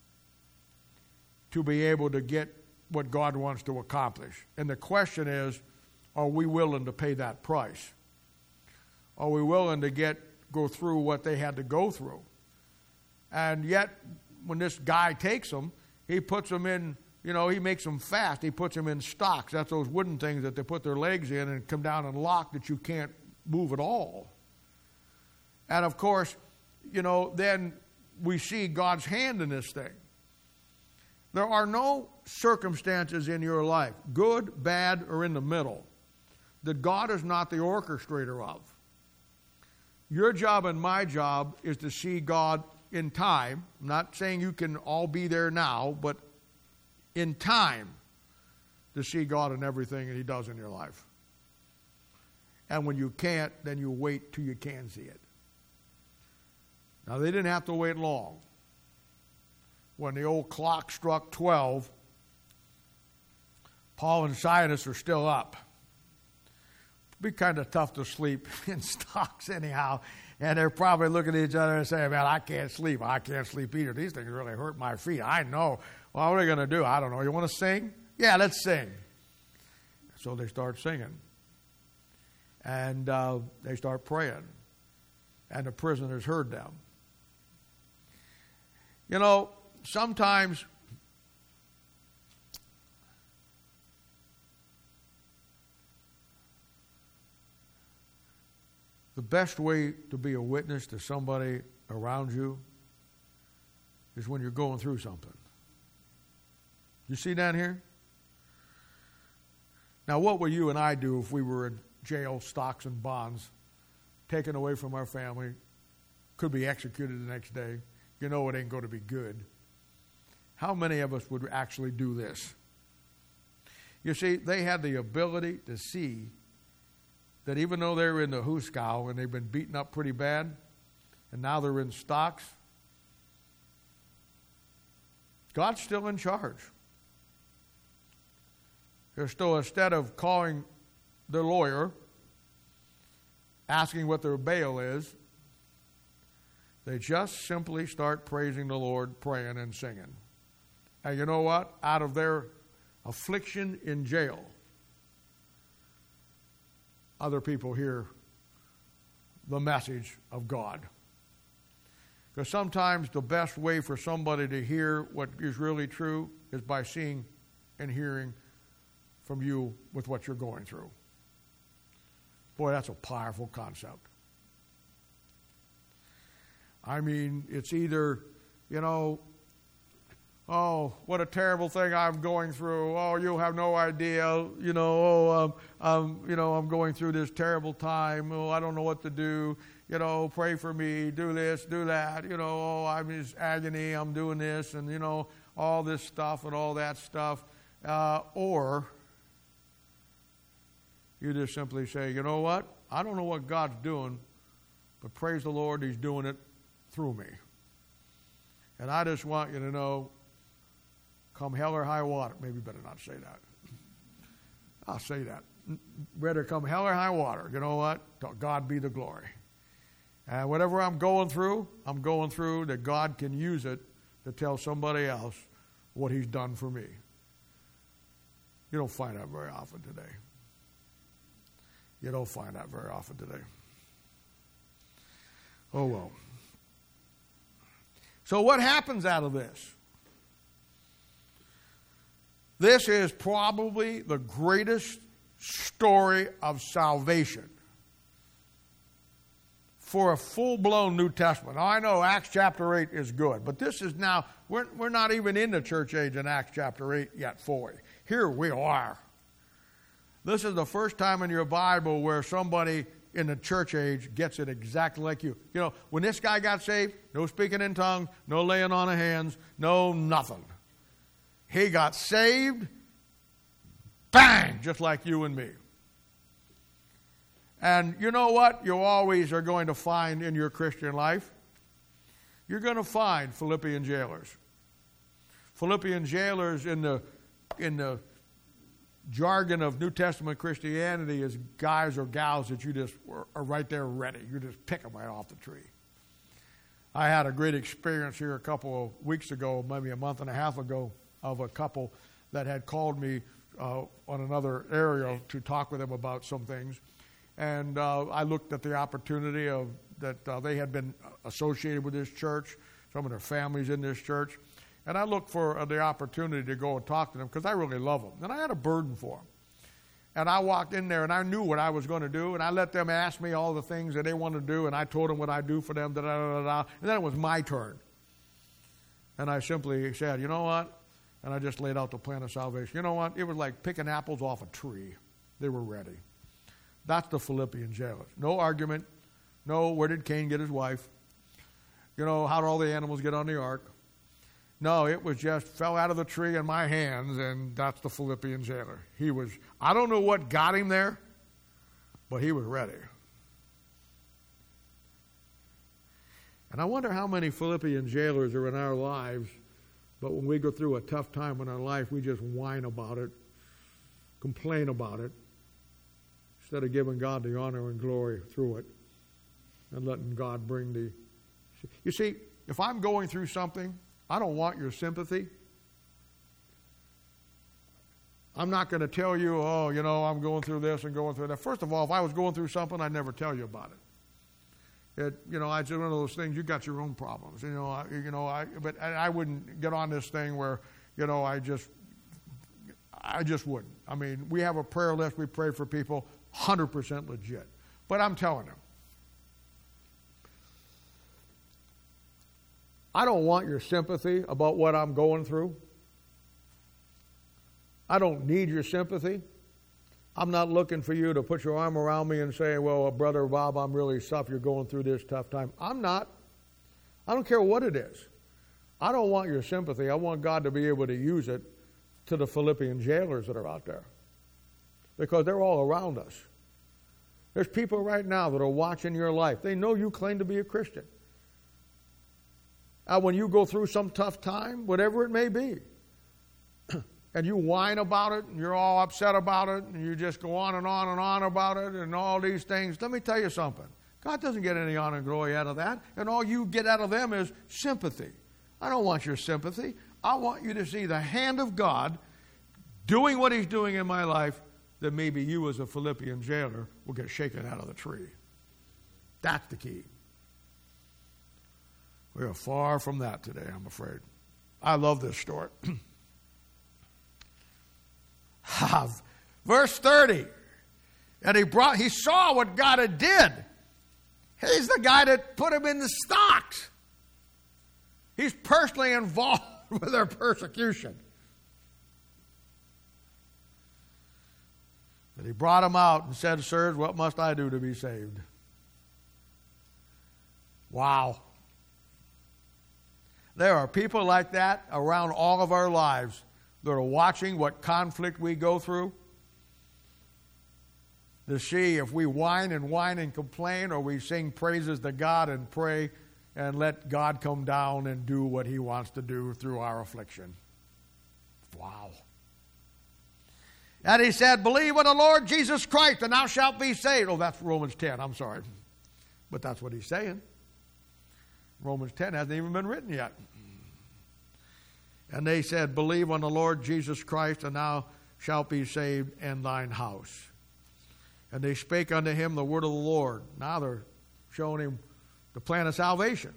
Speaker 1: to be able to get what God wants to accomplish. And the question is, are we willing to pay that price? Are we willing to get go through what they had to go through? And yet, when this guy takes them, he puts them in, you know, he makes them fast. He puts them in stocks. That's those wooden things that they put their legs in and come down and lock that you can't move at all. And of course, you know, then we see God's hand in this thing. There are no circumstances in your life, good, bad, or in the middle, that God is not the orchestrator of. Your job and my job is to see God in time. I'm not saying you can all be there now, but in time to see God in everything that He does in your life. And when you can't, then you wait till you can see it. Now, they didn't have to wait long. When the old clock struck twelve, Paul and Silas are still up. It'd be kind of tough to sleep in stocks anyhow. And they're probably looking at each other and saying, man, I can't sleep. I can't sleep either. These things really hurt my feet. I know. Well, what are we going to do? I don't know. You want to sing? Yeah, let's sing. So they start singing. And uh, they start praying. And the prisoners heard them. You know, sometimes the best way to be a witness to somebody around you is when you're going through something. You see down here? Now, what would you and I do if we were in jail, stocks and bonds, taken away from our family, could be executed the next day? You know it ain't going to be good. How many of us would actually do this? You see, they had the ability to see that even though they were in the Huskow and they've been beaten up pretty bad, and now they're in stocks, God's still in charge. They're still, instead of calling their lawyer, asking what their bail is, they just simply start praising the Lord, praying and singing. And you know what? Out of their affliction in jail, other people hear the message of God. Because sometimes the best way for somebody to hear what is really true is by seeing and hearing from you with what you're going through. Boy, that's a powerful concept. I mean, it's either, you know, oh, what a terrible thing I'm going through. Oh, you have no idea. You know, oh, um, um, you know, I'm going through this terrible time. Oh, I don't know what to do. You know, pray for me. Do this, do that. You know, oh, I'm in agony. I'm doing this, and you know, all this stuff and all that stuff. Uh, or you just simply say, you know what? I don't know what God's doing, But praise the Lord, He's doing it through me. And I just want you to know, come hell or high water. Maybe better not say that. I'll say that. Better come hell or high water. You know what? To God be the glory. And whatever I'm going through, I'm going through that God can use it to tell somebody else what He's done for me. You don't find that very often today. You don't find that very often today. Oh, well. So what happens out of this? This is probably the greatest story of salvation for a full-blown New Testament. Now, I know Acts chapter eight is good, but this is now, we're, we're not even in the church age in Acts chapter eight yet fully. Here we are. This is the first time in your Bible where somebody in the church age gets it exactly like you. You know, when this guy got saved, no speaking in tongues, no laying on of hands, no nothing. He got saved, bang, just like you and me. And you know what you always are going to find in your Christian life? You're going to find Philippian jailers. Philippian jailers in the in the jargon of New Testament Christianity is guys or gals that you just are right there ready. You just pick them right off the tree. I had a great experience here a couple of weeks ago, maybe a month and a half ago, of a couple that had called me uh, on another area to talk with them about some things. And uh, I looked at the opportunity of that uh, they had been associated with this church, some of their families in this church. And I looked for uh, the opportunity to go and talk to them because I really love them. And I had a burden for them. And I walked in there and I knew what I was going to do. And I let them ask me all the things that they wanted to do. And I told them what I do for them. Da, da, da, da. And then it was my turn. And I simply said, you know what? And I just laid out the plan of salvation. You know what? It was like picking apples off a tree. They were ready. That's the Philippian jailers. No argument. No, where did Cain get his wife? You know, how did all the animals get on the ark? No, it was just fell out of the tree in my hands, and that's the Philippian jailer. He was, I don't know what got him there, but he was ready. And I wonder how many Philippian jailers are in our lives, but when we go through a tough time in our life, we just whine about it, complain about it, instead of giving God the honor and glory through it and letting God bring the... You see, if I'm going through something, I don't want your sympathy. I'm not going to tell you, oh, you know, I'm going through this and going through that. First of all, if I was going through something, I'd never tell you about it. It, you know, it's one of those things. You got your own problems. You know, I, you know, I. But I wouldn't get on this thing where, you know, I just, I just wouldn't. I mean, we have a prayer list. We pray for people, one hundred percent legit. But I'm telling them, I don't want your sympathy about what I'm going through. I don't need your sympathy. I'm not looking for you to put your arm around me and say, well, Brother Bob, I'm really suffering. You're going through this tough time. I'm not. I don't care what it is. I don't want your sympathy. I want God to be able to use it to the Philippian jailers that are out there, because they're all around us. There's people right now that are watching your life. They know you claim to be a Christian. Uh, when you go through some tough time, whatever it may be, and you whine about it, and you're all upset about it, and you just go on and on and on about it, and all these things, let me tell you something. God doesn't get any honor and glory out of that, and all you get out of them is sympathy. I don't want your sympathy. I want you to see the hand of God doing what He's doing in my life, that maybe you as a Philippian jailer will get shaken out of the tree. That's the key. We are far from that today, I'm afraid. I love this story. Verse thirty. And he brought, he saw what God had did. He's the guy that put him in the stocks. He's personally involved with their persecution. And he brought him out and said, sirs, what must I do to be saved? Wow. There are people like that around all of our lives that are watching what conflict we go through. to see if we whine and whine and complain, or we sing praises to God and pray and let God come down and do what he wants to do through our affliction. Wow. And he said, believe in the Lord Jesus Christ and thou shalt be saved. Oh, that's Romans ten. I'm sorry. But that's what he's saying. Romans ten hasn't even been written yet. And they said, believe on the Lord Jesus Christ and thou shalt be saved and thine house. And they spake unto him the word of the Lord. Now they're showing him the plan of salvation.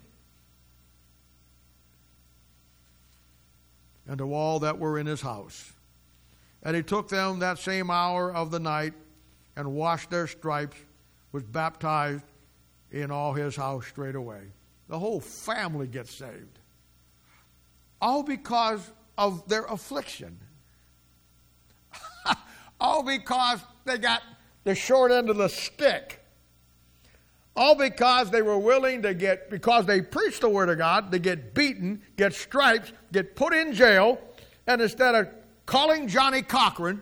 Speaker 1: And to all that were in his house. And he took them that same hour of the night and washed their stripes, was baptized in all his house straightway. The whole family gets saved. All because of their affliction. All because they got the short end of the stick. All because they were willing to get, because they preached the Word of God, to get beaten, get stripes, get put in jail, and instead of calling Johnny Cochran,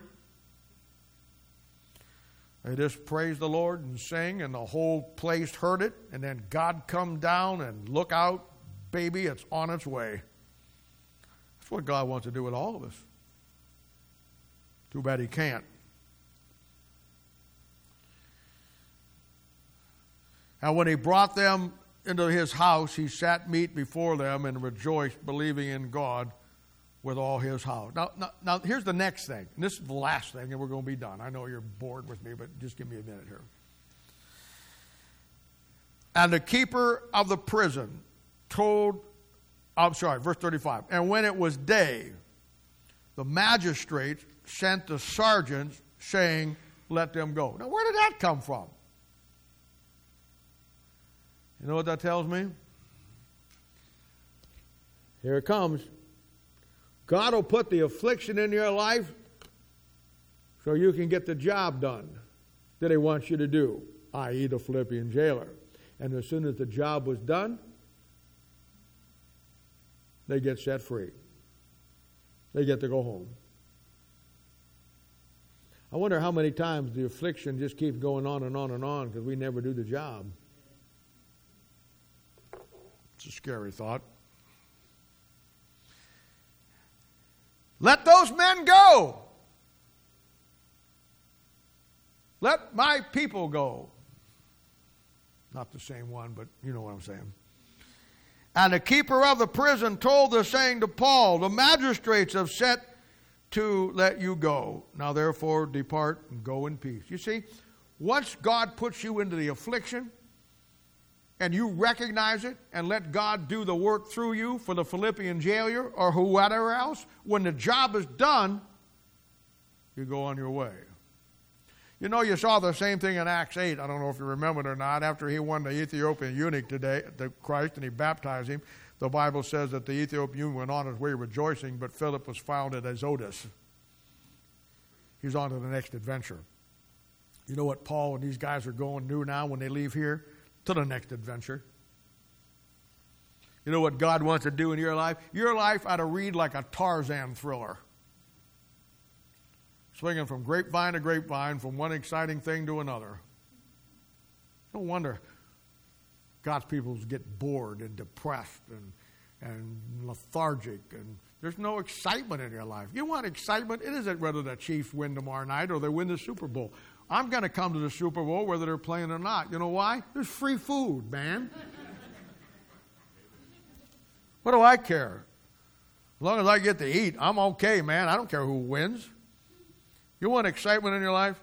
Speaker 1: they just praised the Lord and sang, and the whole place heard it, and then God come down and look out, baby, it's on its way. That's what God wants to do with all of us. Too bad he can't. And when he brought them into his house, he sat meat before them and rejoiced, believing in God with all his house. Now, now, now here's the next thing. And this is the last thing, and we're going to be done. I know you're bored with me, but just give me a minute here. And the keeper of the prison told, I'm sorry, verse thirty-five. And when it was day, the magistrates sent the sergeants, saying, let them go. Now, where did that come from? You know what that tells me? Here it comes. God will put the affliction in your life so you can get the job done that he wants you to do, that is the Philippian jailer. And as soon as the job was done, they get set free. They get to go home. I wonder how many times the affliction just keeps going on and on and on because we never do the job. It's a scary thought. Let those men go. Let my people go. Not the same one, but you know what I'm saying. And the keeper of the prison told the saying to Paul, the magistrates have set to let you go. Now therefore depart and go in peace. You see, once God puts you into the affliction, and you recognize it and let God do the work through you for the Philippian jailer or whoever else, when the job is done, you go on your way. You know, you saw the same thing in Acts eight. I don't know if you remember it or not. After he won the Ethiopian eunuch today, to Christ, and he baptized him, the Bible says that the Ethiopian eunuch went on his way rejoicing, but Philip was found at Azotus. He's on to the next adventure. You know what Paul and these guys are going to do now when they leave here? To the next adventure. You know what God wants to do in your life? Your life ought to read like a Tarzan thriller. Swinging from grapevine to grapevine, from one exciting thing to another. No wonder God's people get bored and depressed and, and lethargic, and there's no excitement in your life. You want excitement? It isn't whether the Chiefs win tomorrow night or they win the Super Bowl. I'm going to come to the Super Bowl whether they're playing or not. You know why? There's free food, man. What do I care? As long as I get to eat, I'm okay, man. I don't care who wins. You want excitement in your life?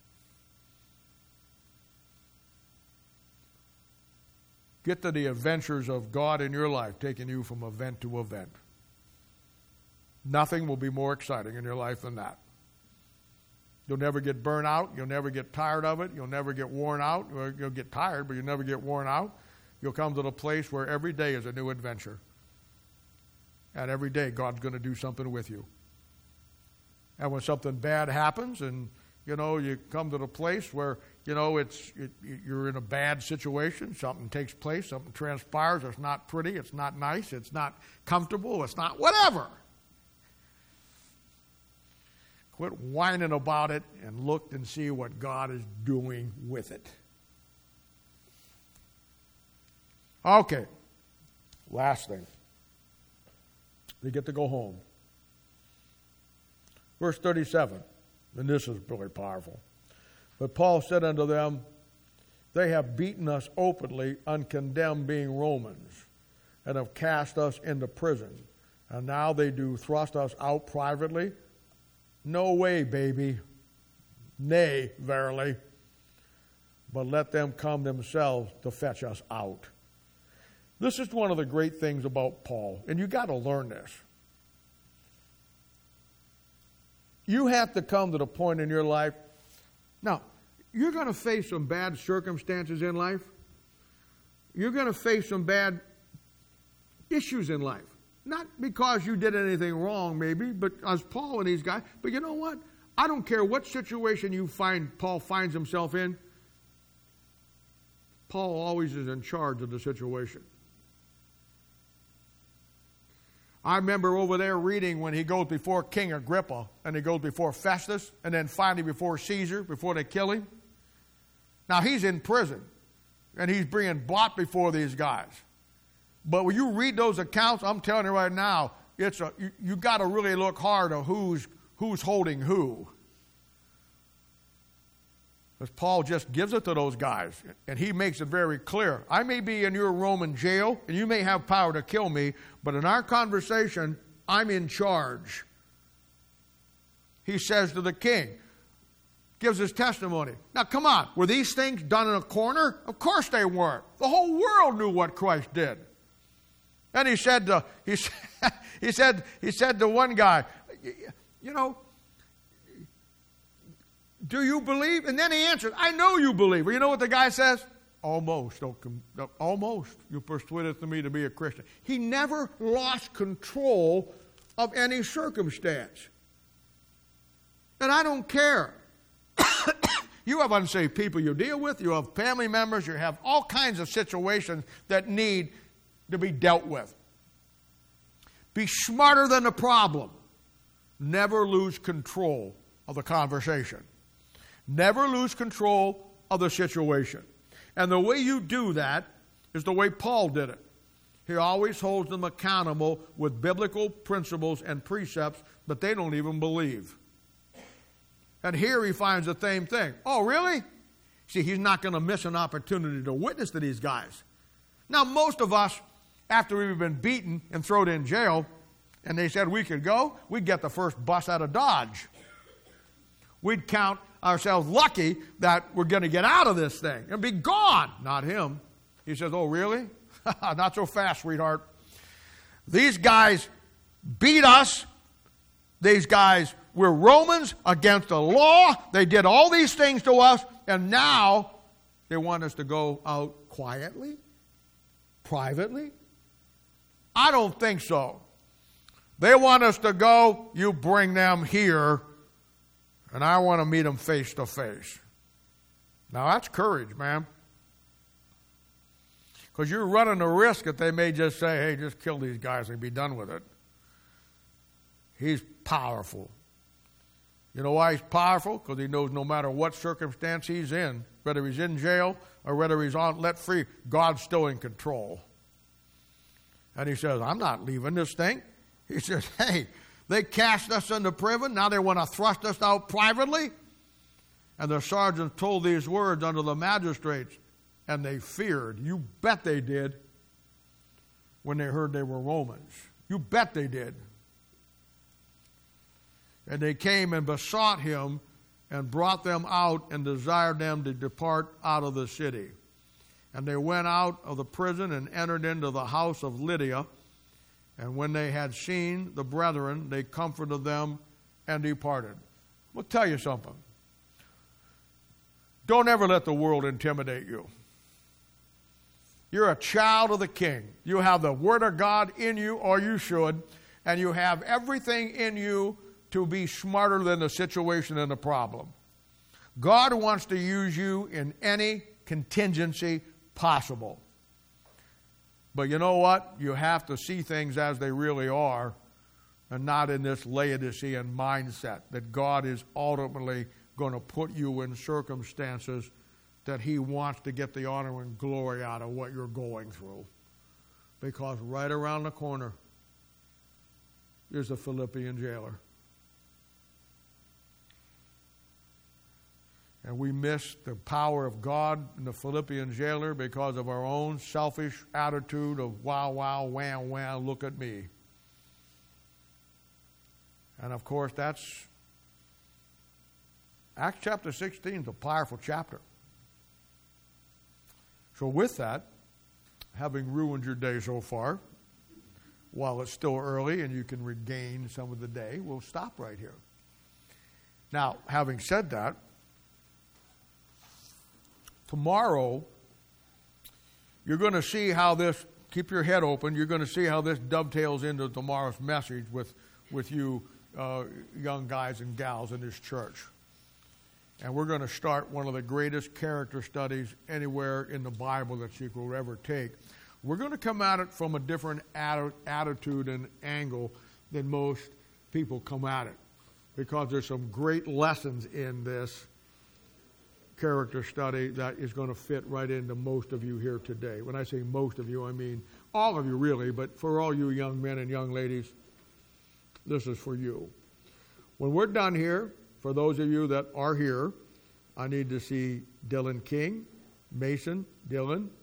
Speaker 1: Get to the adventures of God in your life, taking you from event to event. Nothing will be more exciting in your life than that. You'll never get burned out. You'll never get tired of it. You'll never get worn out. You'll get tired, but you'll never get worn out. You'll come to the place where every day is a new adventure. And every day God's going to do something with you. And when something bad happens and, you know, you come to the place where, you know, it's it, you're in a bad situation, something takes place, something transpires, it's not pretty, it's not nice, it's not comfortable, it's not whatever. Quit whining about it and look and see what God is doing with it. Okay. Last thing. They get to go home. Verse thirty-seven. And this is really powerful. But Paul said unto them, they have beaten us openly, uncondemned being Romans, and have cast us into prison. And now they do thrust us out privately. No way, baby. Nay, verily. But let them come themselves to fetch us out. This is one of the great things about Paul, and you got to learn this. You have to come to the point in your life. Now, you're going to face some bad circumstances in life. You're going to face some bad issues in life. Not because you did anything wrong, maybe, but as Paul and these guys. But you know what? I don't care what situation you find Paul finds himself in. Paul always is in charge of the situation. I remember over there reading when he goes before King Agrippa, and he goes before Festus, and then finally before Caesar, before they kill him. Now, he's in prison, and he's being brought before these guys. But when you read those accounts, I'm telling you right now, it's a, you, you got to really look hard at who's, who's holding who. Because Paul just gives it to those guys, and he makes it very clear. I may be in your Roman jail, and you may have power to kill me, but in our conversation, I'm in charge. He says to the king, gives his testimony. Now, come on, were these things done in a corner? Of course they weren't. The whole world knew what Christ did. And he said to, he, he said, he said to one guy, you know, do you believe? And then he answered, I know you believe. Well, you know what the guy says? Almost. Almost. You persuaded me to be a Christian. He never lost control of any circumstance. And I don't care. You have unsaved people you deal with. You have family members. You have all kinds of situations that need to be dealt with. Be smarter than the problem. Never lose control of the conversation. Never lose control of the situation. And the way you do that is the way Paul did it. He always holds them accountable with biblical principles and precepts that they don't even believe. And here he finds the same thing. Oh, really? See, he's not going to miss an opportunity to witness to these guys. Now, most of us, after we've been beaten and thrown in jail, and they said we could go, we'd get the first bus out of Dodge. We'd count ourselves lucky that we're going to get out of this thing and be gone. Not him. He says, oh, really? Not so fast, sweetheart. These guys beat us. These guys were Romans against the law. They did all these things to us, and now they want us to go out quietly, privately. I don't think so. They want us to go, you bring them here, and I want to meet them face to face. Now, that's courage, man. Because you're running the risk that they may just say, hey, just kill these guys and be done with it. He's powerful. You know why he's powerful? Because he knows no matter what circumstance he's in, whether he's in jail or whether he's on let free, God's still in control. And he says, I'm not leaving this thing. He says, hey, they cast us into prison. Now they want to thrust us out privately. And the sergeant told these words unto the magistrates, and they feared. You bet they did when they heard they were Romans. You bet they did. And they came and besought him and brought them out and desired them to depart out of the city. And they went out of the prison and entered into the house of Lydia. And when they had seen the brethren, they comforted them and departed. I'll tell you something. Don't ever let the world intimidate you. You're a child of the King. You have the Word of God in you, or you should, and you have everything in you to be smarter than the situation and the problem. God wants to use you in any contingency possible. But you know what? You have to see things as they really are and not in this Laodicean mindset that God is ultimately going to put you in circumstances that he wants to get the honor and glory out of what you're going through. Because right around the corner is the Philippian jailer. And we miss the power of God in the Philippian jailer because of our own selfish attitude of wow, wow, wham, wham, look at me. And of course, that's Acts chapter sixteen is a powerful chapter. So with that, having ruined your day so far, while it's still early and you can regain some of the day, we'll stop right here. Now, having said that, tomorrow, you're going to see how this, keep your head open, you're going to see how this dovetails into tomorrow's message with, with you uh, young guys and gals in this church. And we're going to start one of the greatest character studies anywhere in the Bible that you could ever take. We're going to come at it from a different atti- attitude and angle than most people come at it, because there's some great lessons in this character study that is going to fit right into most of you here today. When I say most of you, I mean all of you really, but for all you young men and young ladies, this is for you. When we're done here, for those of you that are here, I need to see Dylan King, Mason, Dylan,